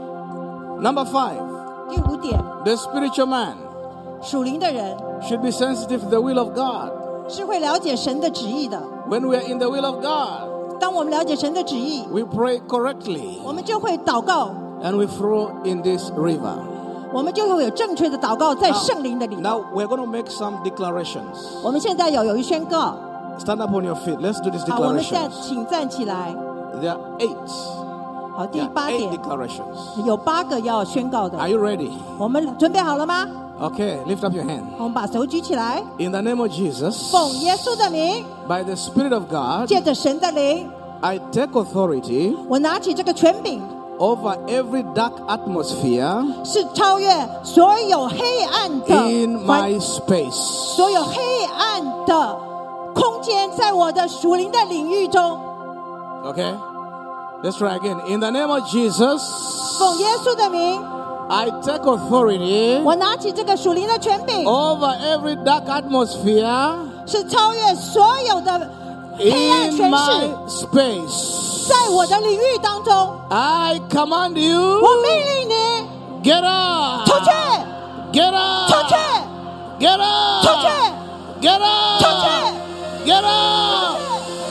Number 5, 第5点， the spiritual man 属灵的人 should be sensitive to the will of God. 是会了解神的旨意的。 When we are in the will of God, 当我们了解神的旨意， we pray correctly 我们就会祷告， and we flow in this river. 我们就会有正确的祷告在圣灵的里。 Now we're going to make some declarations. 我们现在有一宣告， Stand up on your feet. Let's do these 好，我们现在 declarations. 请站起来。 There are 8. 好，第 There are 8 8 点， declarations. 有8个要宣告的 Are。you ready? 我们准备好了吗？ Okay, lift up your hand. 我们把手举起来， In the name of Jesus, 奉耶稣的名， by the Spirit of God, 借着神的灵， I take authority 我拿起这个权柄， over every dark atmosphere 是超越所有黑暗的 in 环 my space. 所有黑暗的空间，在我的属灵的领域中， Okay? Let's try again. In the name of Jesus, 奉耶稣的名， I take authority 我拿起这个属灵的权柄， over every dark atmosphere 是超越所有的黑暗 in 权 my 势， space. 在我的领域当中， I command 我 you, 命令你 get up, 出去， get up, 出去， get up, 出去， get 出 up, 去， get up,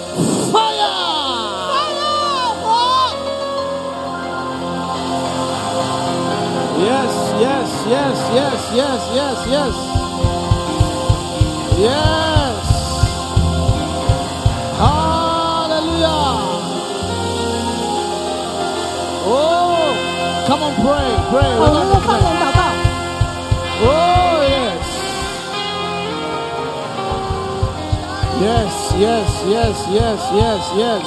fire. 火！ Yes, yes, yes, yes, yes, yes, yes. Yes. Hallelujah. Oh, come on, pray, pray. 好，我们用方言祷告。 Oh, yes. Yes, yes, yes, yes, yes, yes.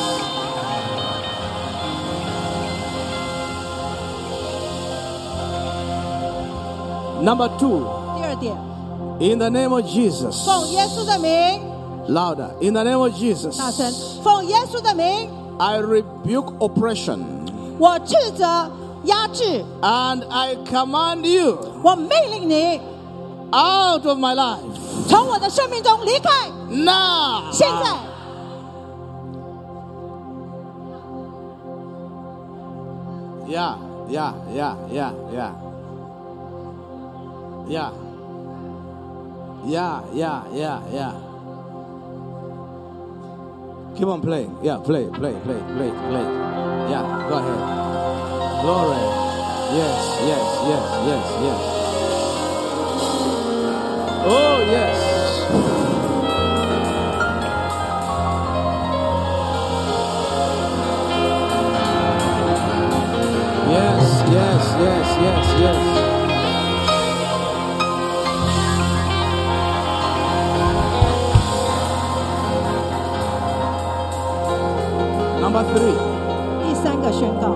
Number 2, 第2点， in the name of Jesus. 奉耶稣的名， Louder. In the name of Jesus. 大声，奉耶稣的名， I rebuke oppression 我斥责压制， and I command you 我命令你 out of my life 从我的生命中离开， now. 现在。 Yeah. Keep on playing. Yeah, play. Yeah, go ahead. Glory. Yes. Oh, yes. Yes. Number 3. 第三个宣告，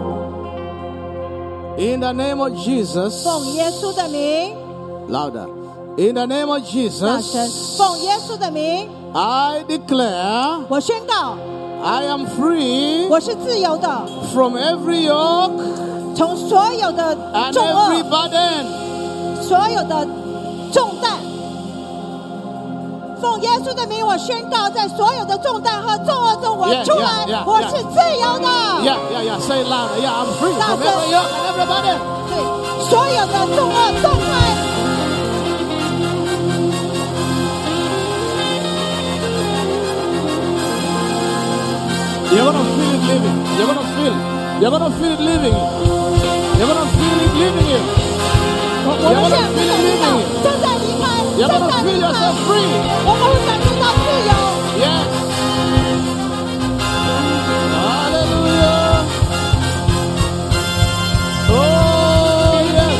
In the name of Jesus. 奉耶稣的名， Louder. In the name of 大声， Jesus. 奉耶稣的名， I declare 我宣告， I am free 我是自由的， from every yoke 从所有的 and 重 every 恶， burden. 所有的重担。奉耶稣的名，我宣告，在所有的重担和重恶中，我 Yeah, 出 yeah, 来 yeah, 我 yeah. 是自由的。 Yeah. Say it louder. Yeah, I'm free from That's every it. yoke and every burden. 对，所有的重恶松开。 You're gonna feel it living. You're gonna feel it. You're gonna feel it living. You're gonna feel it living in. 我们现在感觉到正在离开， You're 正 gonna 在 feel 离开， yourself free. 我们会感觉到自由。 Yes. Hallelujah. Oh, yes.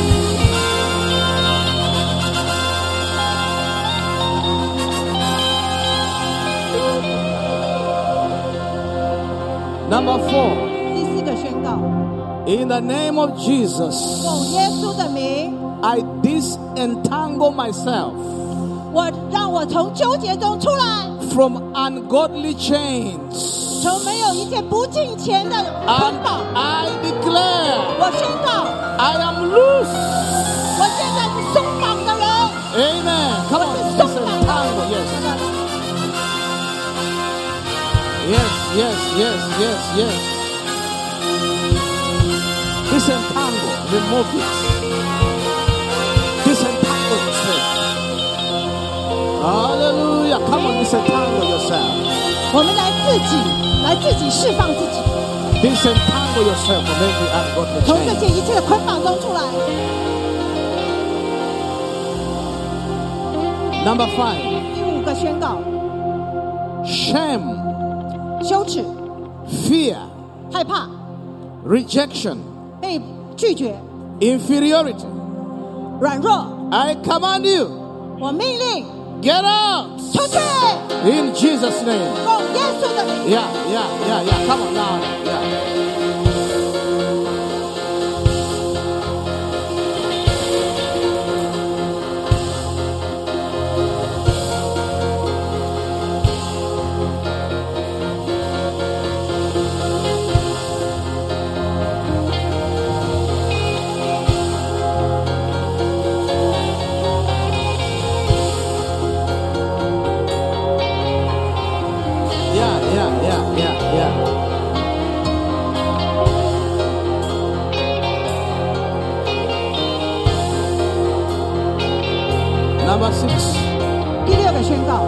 Number 4. 第四个宣告， In the name of Jesus, 奉耶稣的名， I disentangle myself 让我从纠结中出来， from ungodly chains. 从没有一切不敬虔的捆 And 绑。 I declare 我宣告， I am loose. 我现在是松绑的人， Amen. Come 我 on, 是松绑的 disentangle. Yes. 人。 Yes. Disentangle. Remove it. Disentangle yourself. Hallelujah. Come on, disentangle yourself. 我们来自己释放自己， Disentangle yourself from every ungodly 从这 chain. 些一切的捆绑中出来。 Number 5. 第五个宣告， Shame, 羞耻、 fear, 害怕、 rejection, 被拒绝、 inferiority. 软弱， I command you, 我命令 get out 出去， in Jesus' name. 奉耶稣的名。 Yeah. Come on now. Yeah. Yeah. Number 6. 第六个宣告，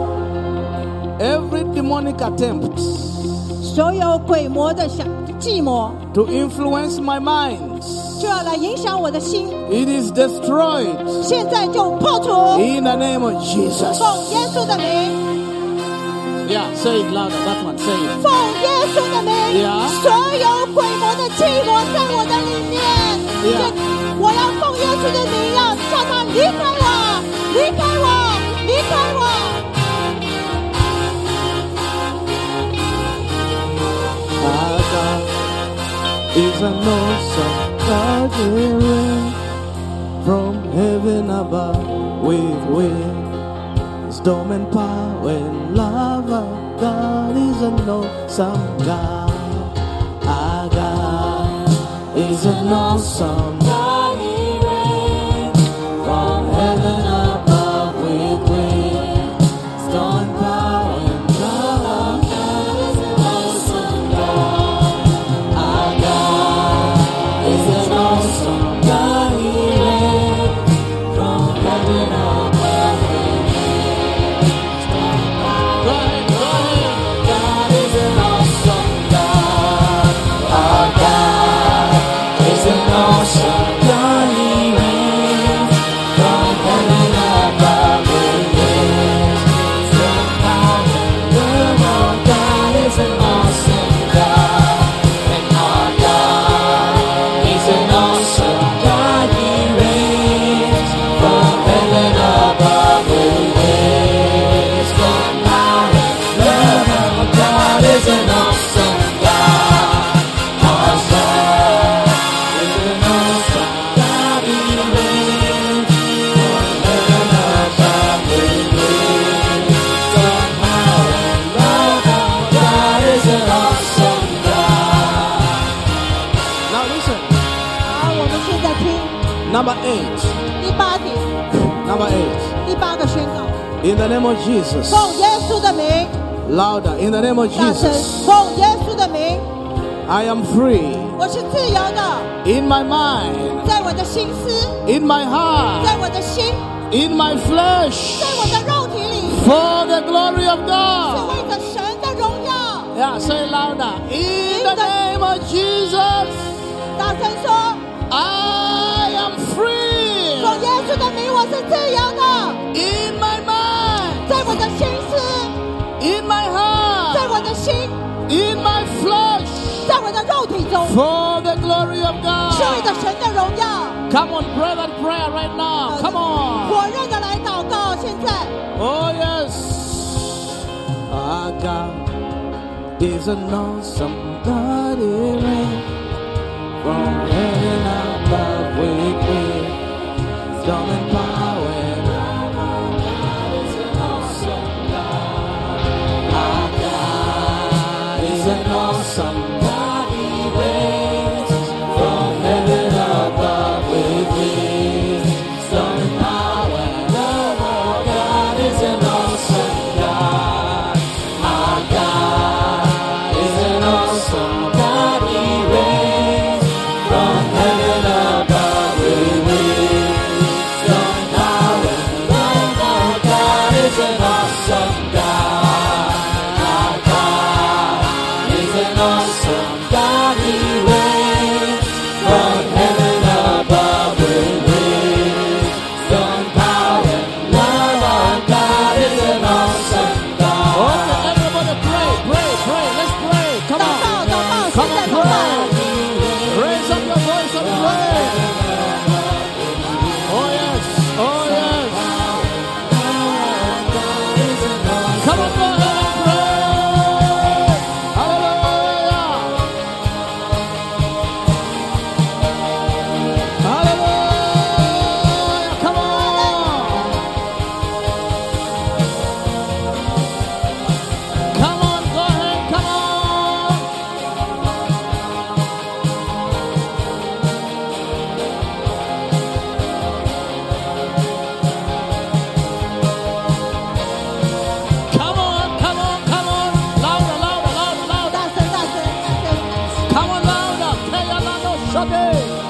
Every demonic attempt 所有鬼魔的计谋 to influence my mind, 就要来影响我的心， it is destroyed 现在就破除， in the name of Jesus. 奉耶稣的名， Yeah, say it louder. That one, say it. 奉耶稣的名， Yeah. 所有鬼魔的计谋在我的里面， Yeah. 我要奉耶稣的名，要叫他离开我，离开我，离开我。 Our God is an awesome God, He reigns from heaven above with wisdom and power and love. Our God is an awesome God. Our God is an awesome God. He reigns Number 8. 第八点， Number 8. 第八个宣告， In the name of Jesus. 奉耶稣的名， Louder. In the name of 大声， Jesus. 奉耶稣的名， I am free. 我是自由的， In my mind. 在我的心思， In my heart. 在我的心， In my flesh. 在我的肉体里， For the glory of 是 God. 为着神的荣耀。 Yeah, say it louder. In the name of Jesus. 大声说， I am free. 奉耶稣的名，我是自由的， In my mind. 在我的心思， In my 在 heart. 我的心， In my flesh. 在我的肉体中， For the glory of 是为 God. 着神的荣耀。 Come on, pray that prayer right now. Come on. 火热的来祷告，现在。 Oh, yes. Our God is an awesome God. He reigns from heaven above with wisdom and power. Our God is an awesome God. He reigns from heaven above with wisdom and power. Our God is an awesome God. Our God is an awesome God. He reigns from heaven above with wisdom and power. Our God is an awesome God. Our God is an awesome God. He reigns from heaven above with wisdom and power. Love, our God is an awesome God. Okay, everybody pray, pray, pray. Let's pray. Come 祷告， on. 祷告， Come 现在 on, 祷告。 pray. Raise up your voice and pray. Oh yes, oh yes. Come on, go ahead and pray. Hallelujah. Hallelujah. Come on. Come on, go ahead, come on. Come on, come on, come on. Louder, louder, louder, louder. 大声，大声，大声。 Come on, louder. Kayalano Shade.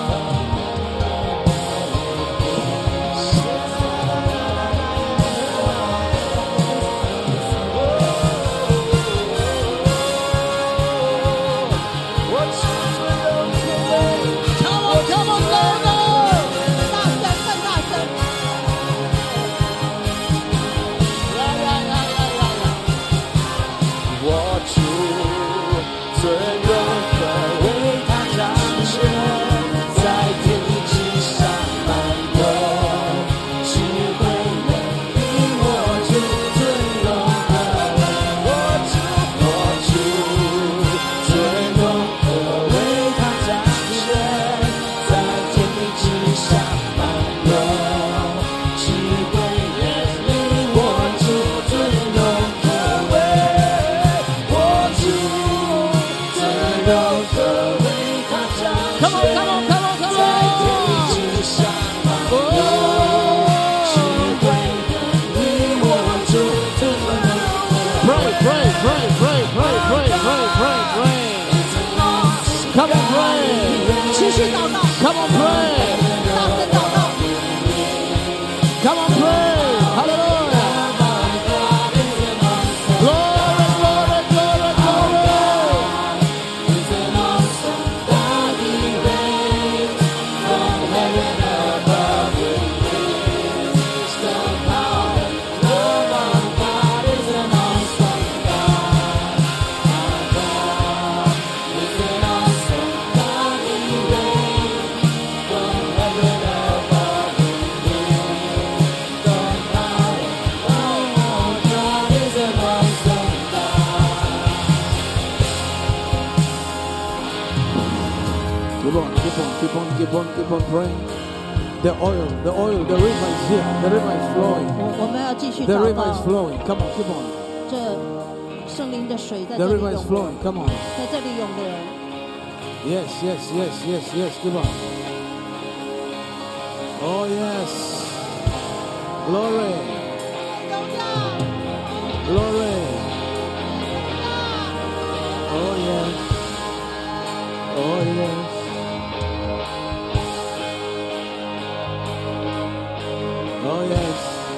Come on, come on, louder. 大声，更大声。 Yeah, yeah, yeah, yeah, yeah, yeah. 我主尊荣的为他掌权，在天地之上漫游，智慧能力我主尊荣的为我主尊荣的为他掌权，在天地之上漫游，智慧能力我主尊荣的为我主尊荣的为他掌权。Come on, come on, come on, come on. 在天地之上漫游，智慧能力我主尊荣的。Pray, pray, pray, pray, pray, pray, pray, pray, pray. Come on, pray. 持续祷告， Come on, pray. 大声祷告。 Come on, pray. Hallelujah. Glory, glory, glory, glory. Keep on, keep on, keep on, keep on, keep on praying. The oil, the river is here. The river is flowing. 我们要继续 The 祷 river is 告。 flowing. Come on, keep on. 这圣灵的水在 The 这里 river is 涌流， flowing. Come on. 在这里涌流。 Yes, yes, yes, yes, yes. Keep on. Oh, yes. Glory. Glory. Oh, yes. Oh, yes. Oh, yes.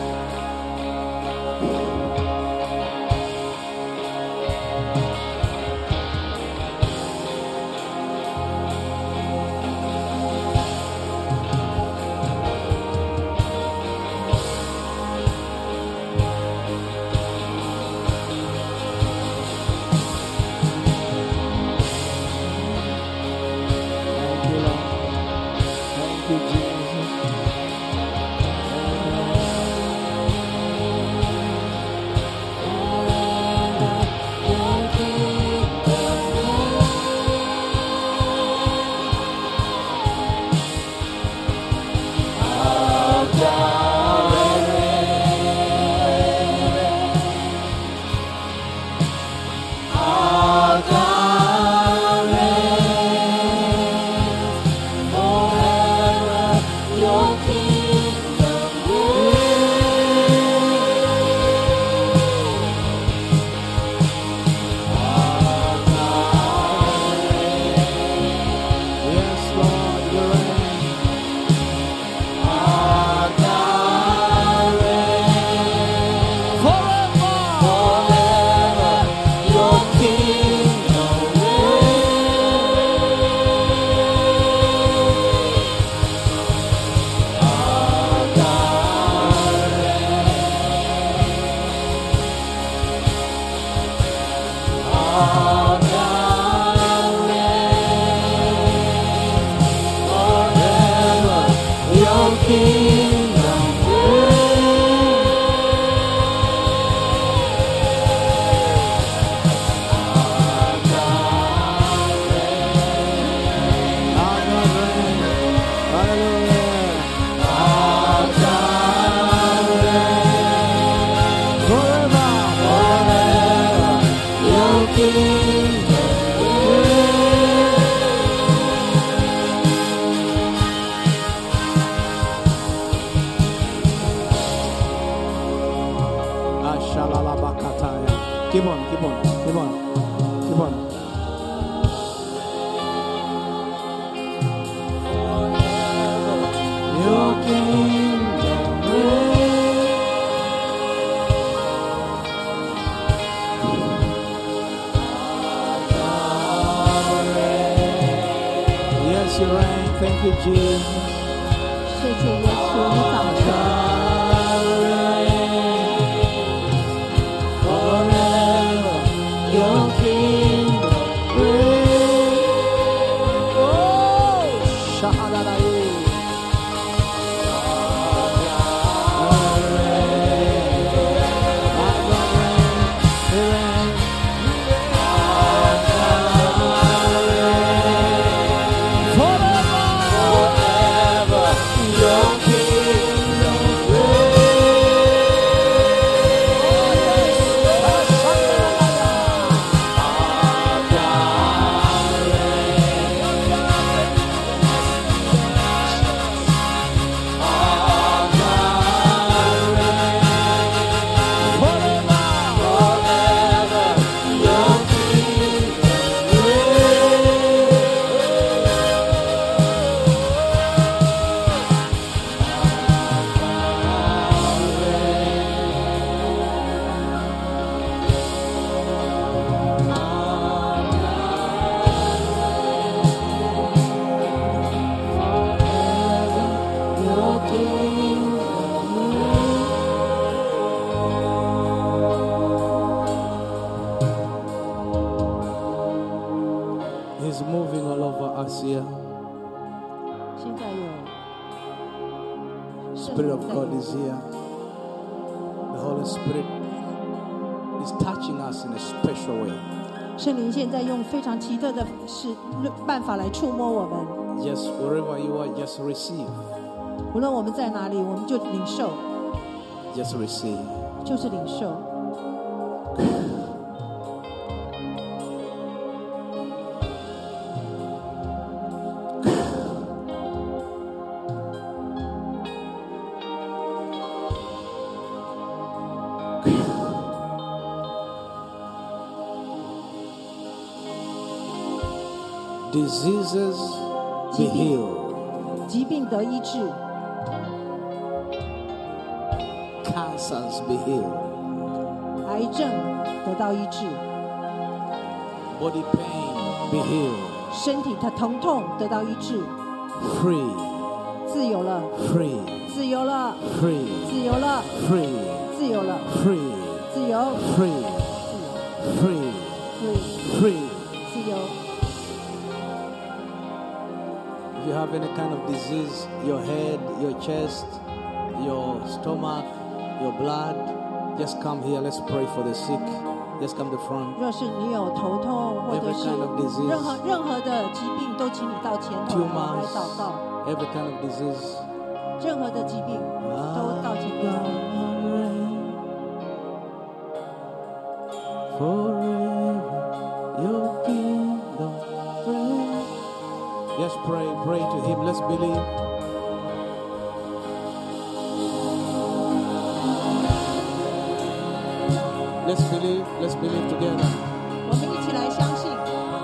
Thank you, Lord. Thank you, Jesus. Yes, Lord, you reign. Our God reigns. Hallelujah. Forever. Your Ashalalabakataya. Keep on, keep on, keep on, keep on. Your kingdom reigns. Yes, you reign. Thank you, Jesus. 谢谢耶稣，你掌权。 Forever, your kingdom reigns. Oh, Shahadai. He's moving all over us here. 现在有 Spirit of God is here. The Holy Spirit is touching us in a special way. 圣灵现在用非常奇特的办法来触摸我们。 Just wherever you are, just receive. 无论我们在哪里，我们就领受， Just receive. 就是领受。 Yes, Diseases be healed. 疾病得医治， Cancers be healed. 癌症得到医治， Body pain be healed. 身体的疼痛得到医治， Free, 自由了， free, 自由了， free, 自由了， free, 自由了， free, 自由， free, free, 对， free. 自由。 If you have any kind of disease, your head, your chest, your stomach, your blood, just come here. Let's pray for the sick. Just come to the front. 若是你有头痛或者 Every 是 kind of disease. 任何的疾病，都请你到前头来 Tumors, 祷告。 every kind of disease. 任何的疾病都到前头来。 Forever, your kingdom reign. Just pray to Him. Let's believe. Let's believe together. 我们一起来相信，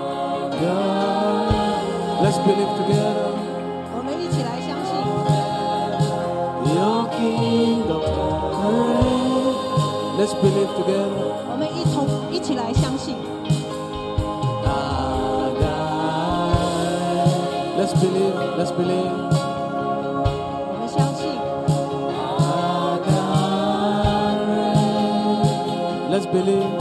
God, let's believe together. 我们一起来相信， Your kingdom reign. Let's believe together. 我们一起来相信， Ah, God. Let's believe. Let's believe. 我们相信， Ah, God reign. Let's believe.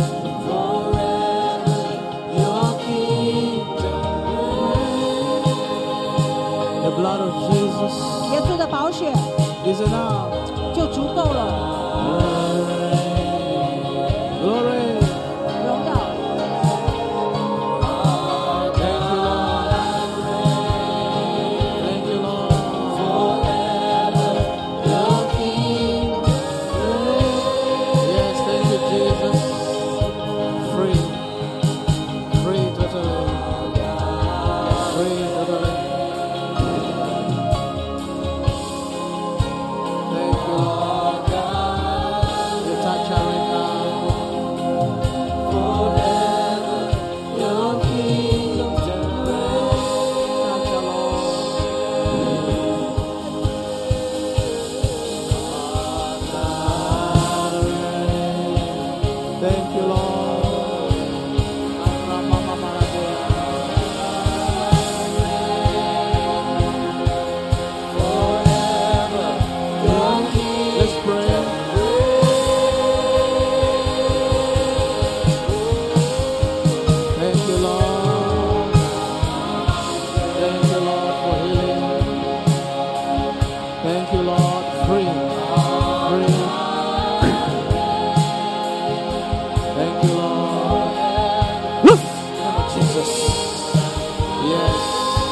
Your kingdom reign. The blood of Jesus 耶稣的宝血 is enough. 就足够了。 Glory. 荣耀， Thank you, Lord. Thank you, Lord. Your kingdom reign. Yes, thank you, Jesus. Free. Free totally. Free totally. Thank you, Lord. You touch her right now. Forever, your kingdom reign. Touch her, Lord. Thank you, Lord. Forever, your kingdom. Let's pray. Thank you, Lord. Thank you, Lord, for healing. Thank you, Lord. Free. Free. Thank you, Lord. Woo! Oh, Jesus. Yes.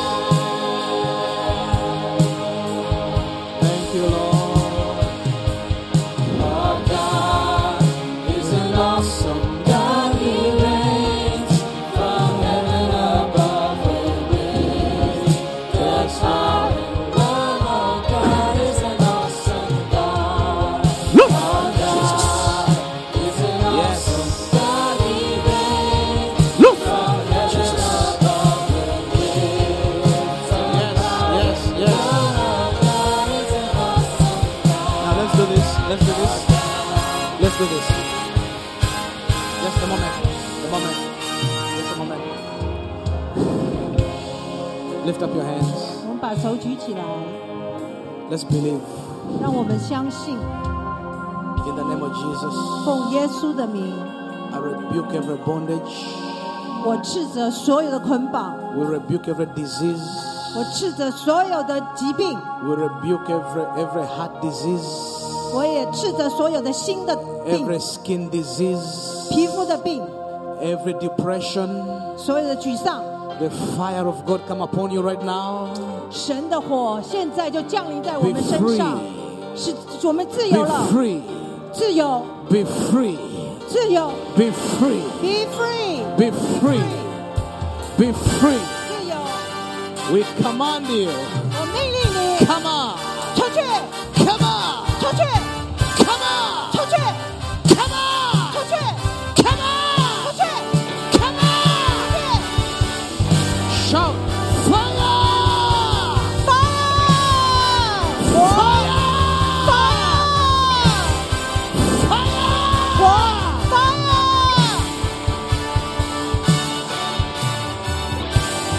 Thank you, Lord. Our God is an awesome God. He reigns from heaven above with God's heart and love. Our God is an awesome God. Our God is an awesome God. He reigns from heaven above with Yes, yes, yes. God is an awesome God. Now let's do this. Let's do this. Let's do this. Just a moment. A moment. Just a moment. Lift up your hands. 我们把手举起来， Let's believe 让我们相信， in the name of Jesus. 奉耶稣的名， I rebuke every bondage. 我斥责所有的捆绑， We rebuke every disease. 我斥责所有的疾病， We rebuke every heart disease, 我也斥责所有的新的病， every skin disease, 皮肤的病， every depression. 所有的沮丧。 The fire of God come upon you right now. 神的火现在就降临在我 Be 们身上， free. 使我们自 Be 由了， free. 自由， Be free. 自由 Be free. ，be free， Be free. Be free. 自由。 We command you. 我命令你 Come on. 出去， Come on. 出去， Come on. 出去， Come on. 出去， Come on. 出去， Come on. 出去。 Shout.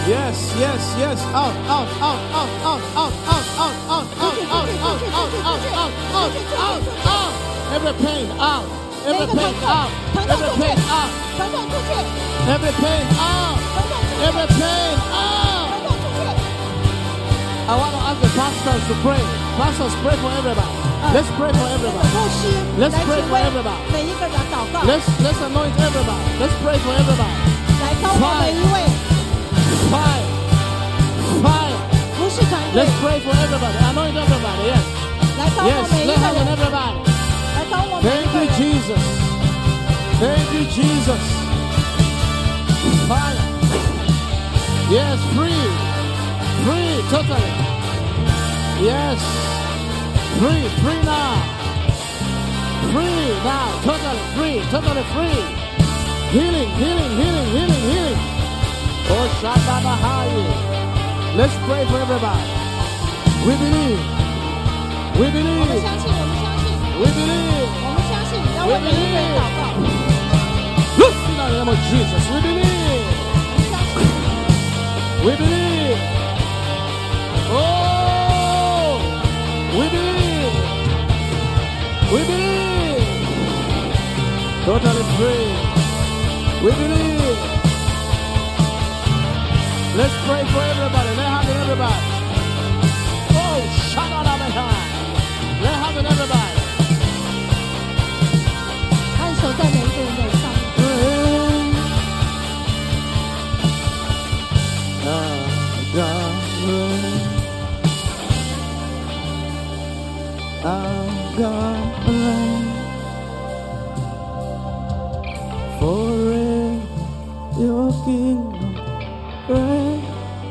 Yes, yes, yes. Out, out, out, out, out, out, out, out, out, out, out, out, out, out, out, out, out, out. Every pain out. Every pain out. Every pain out. 疼痛出去， Every pain out. 疼痛出去， Every pain out. 疼痛出去。 I want to ask the pastors to pray. Pastors, pray for everybody. Let's pray for everybody. 牧师 Let's 来 pray 请 for 为 everybody. 每一个人祷告， Let's anoint everybody. Let's pray for everybody. 来高过每一位， Fire. Fire. 不是团队 Let's，pray for everybody. Anoint everybody. Yes. 来高过 Yes. 每一 Lay 个 hands on 人， everybody. 来高过每一 Thank 个 you, 人。 Jesus. Thank you, Jesus. Fire. Yes, free. Free, totally. Yes. Free, free now. Free now, totally free. Healing, healing, healing, healing, healing. Oh, Shabbat. Let's pray for everybody. We believe. We 我们 believe. 相信，我们相信， We believe. 我们相信，要为每一个人祷告。 Look in the name of Jesus. We believe. 我们相信， We believe. Oh, we believe. We believe. Totally free. We believe. Let's pray for everybody. Lay hands on everybody. Oh, shout out of my hand. Lay hands on everybody. 按手在每一个人的上面。 For your kingdom reign.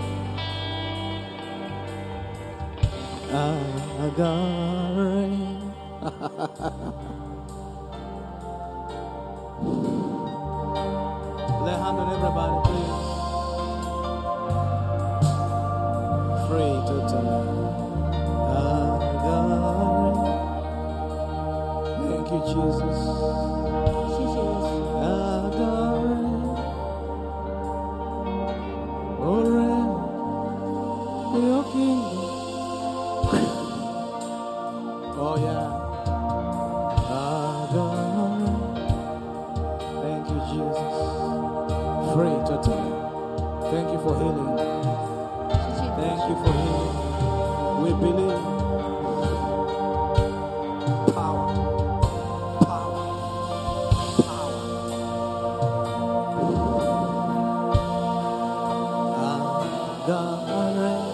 God reign. Lay hand on everybody, please. Free totally. God reign. Thank you, Jesus. 谢谢耶稣。 God reign. Oh, reign. Your kingdom. Oh, yeah. God. Thank you, Jesus. Free totally. Thank you for healing. 谢谢你。 Thank you for healing. We believe. Power. Power. Power. God reign.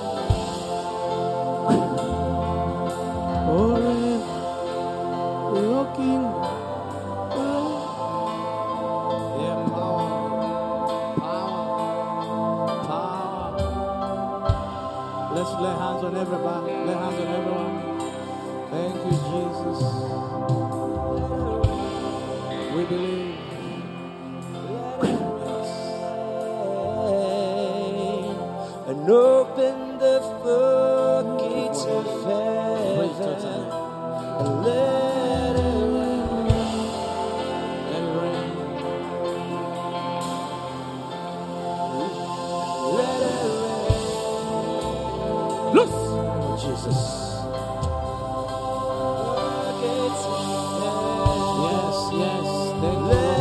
Oh, reign. Your kingdom. Yeah, power. Power. Let's lay hands on everybody. Lay hands on everyone. Thank you, Jesus. We believe. And open the floodgates of heaven and let it rain. Let it rain. Let it rain. Loose. Oh, Jesus. Floodgates of heaven. Yes, yes. Thank you, Lord.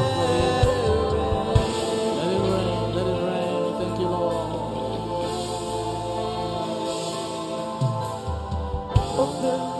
Let it rain. Let it rain. Let it rain. Thank you, Lord. Open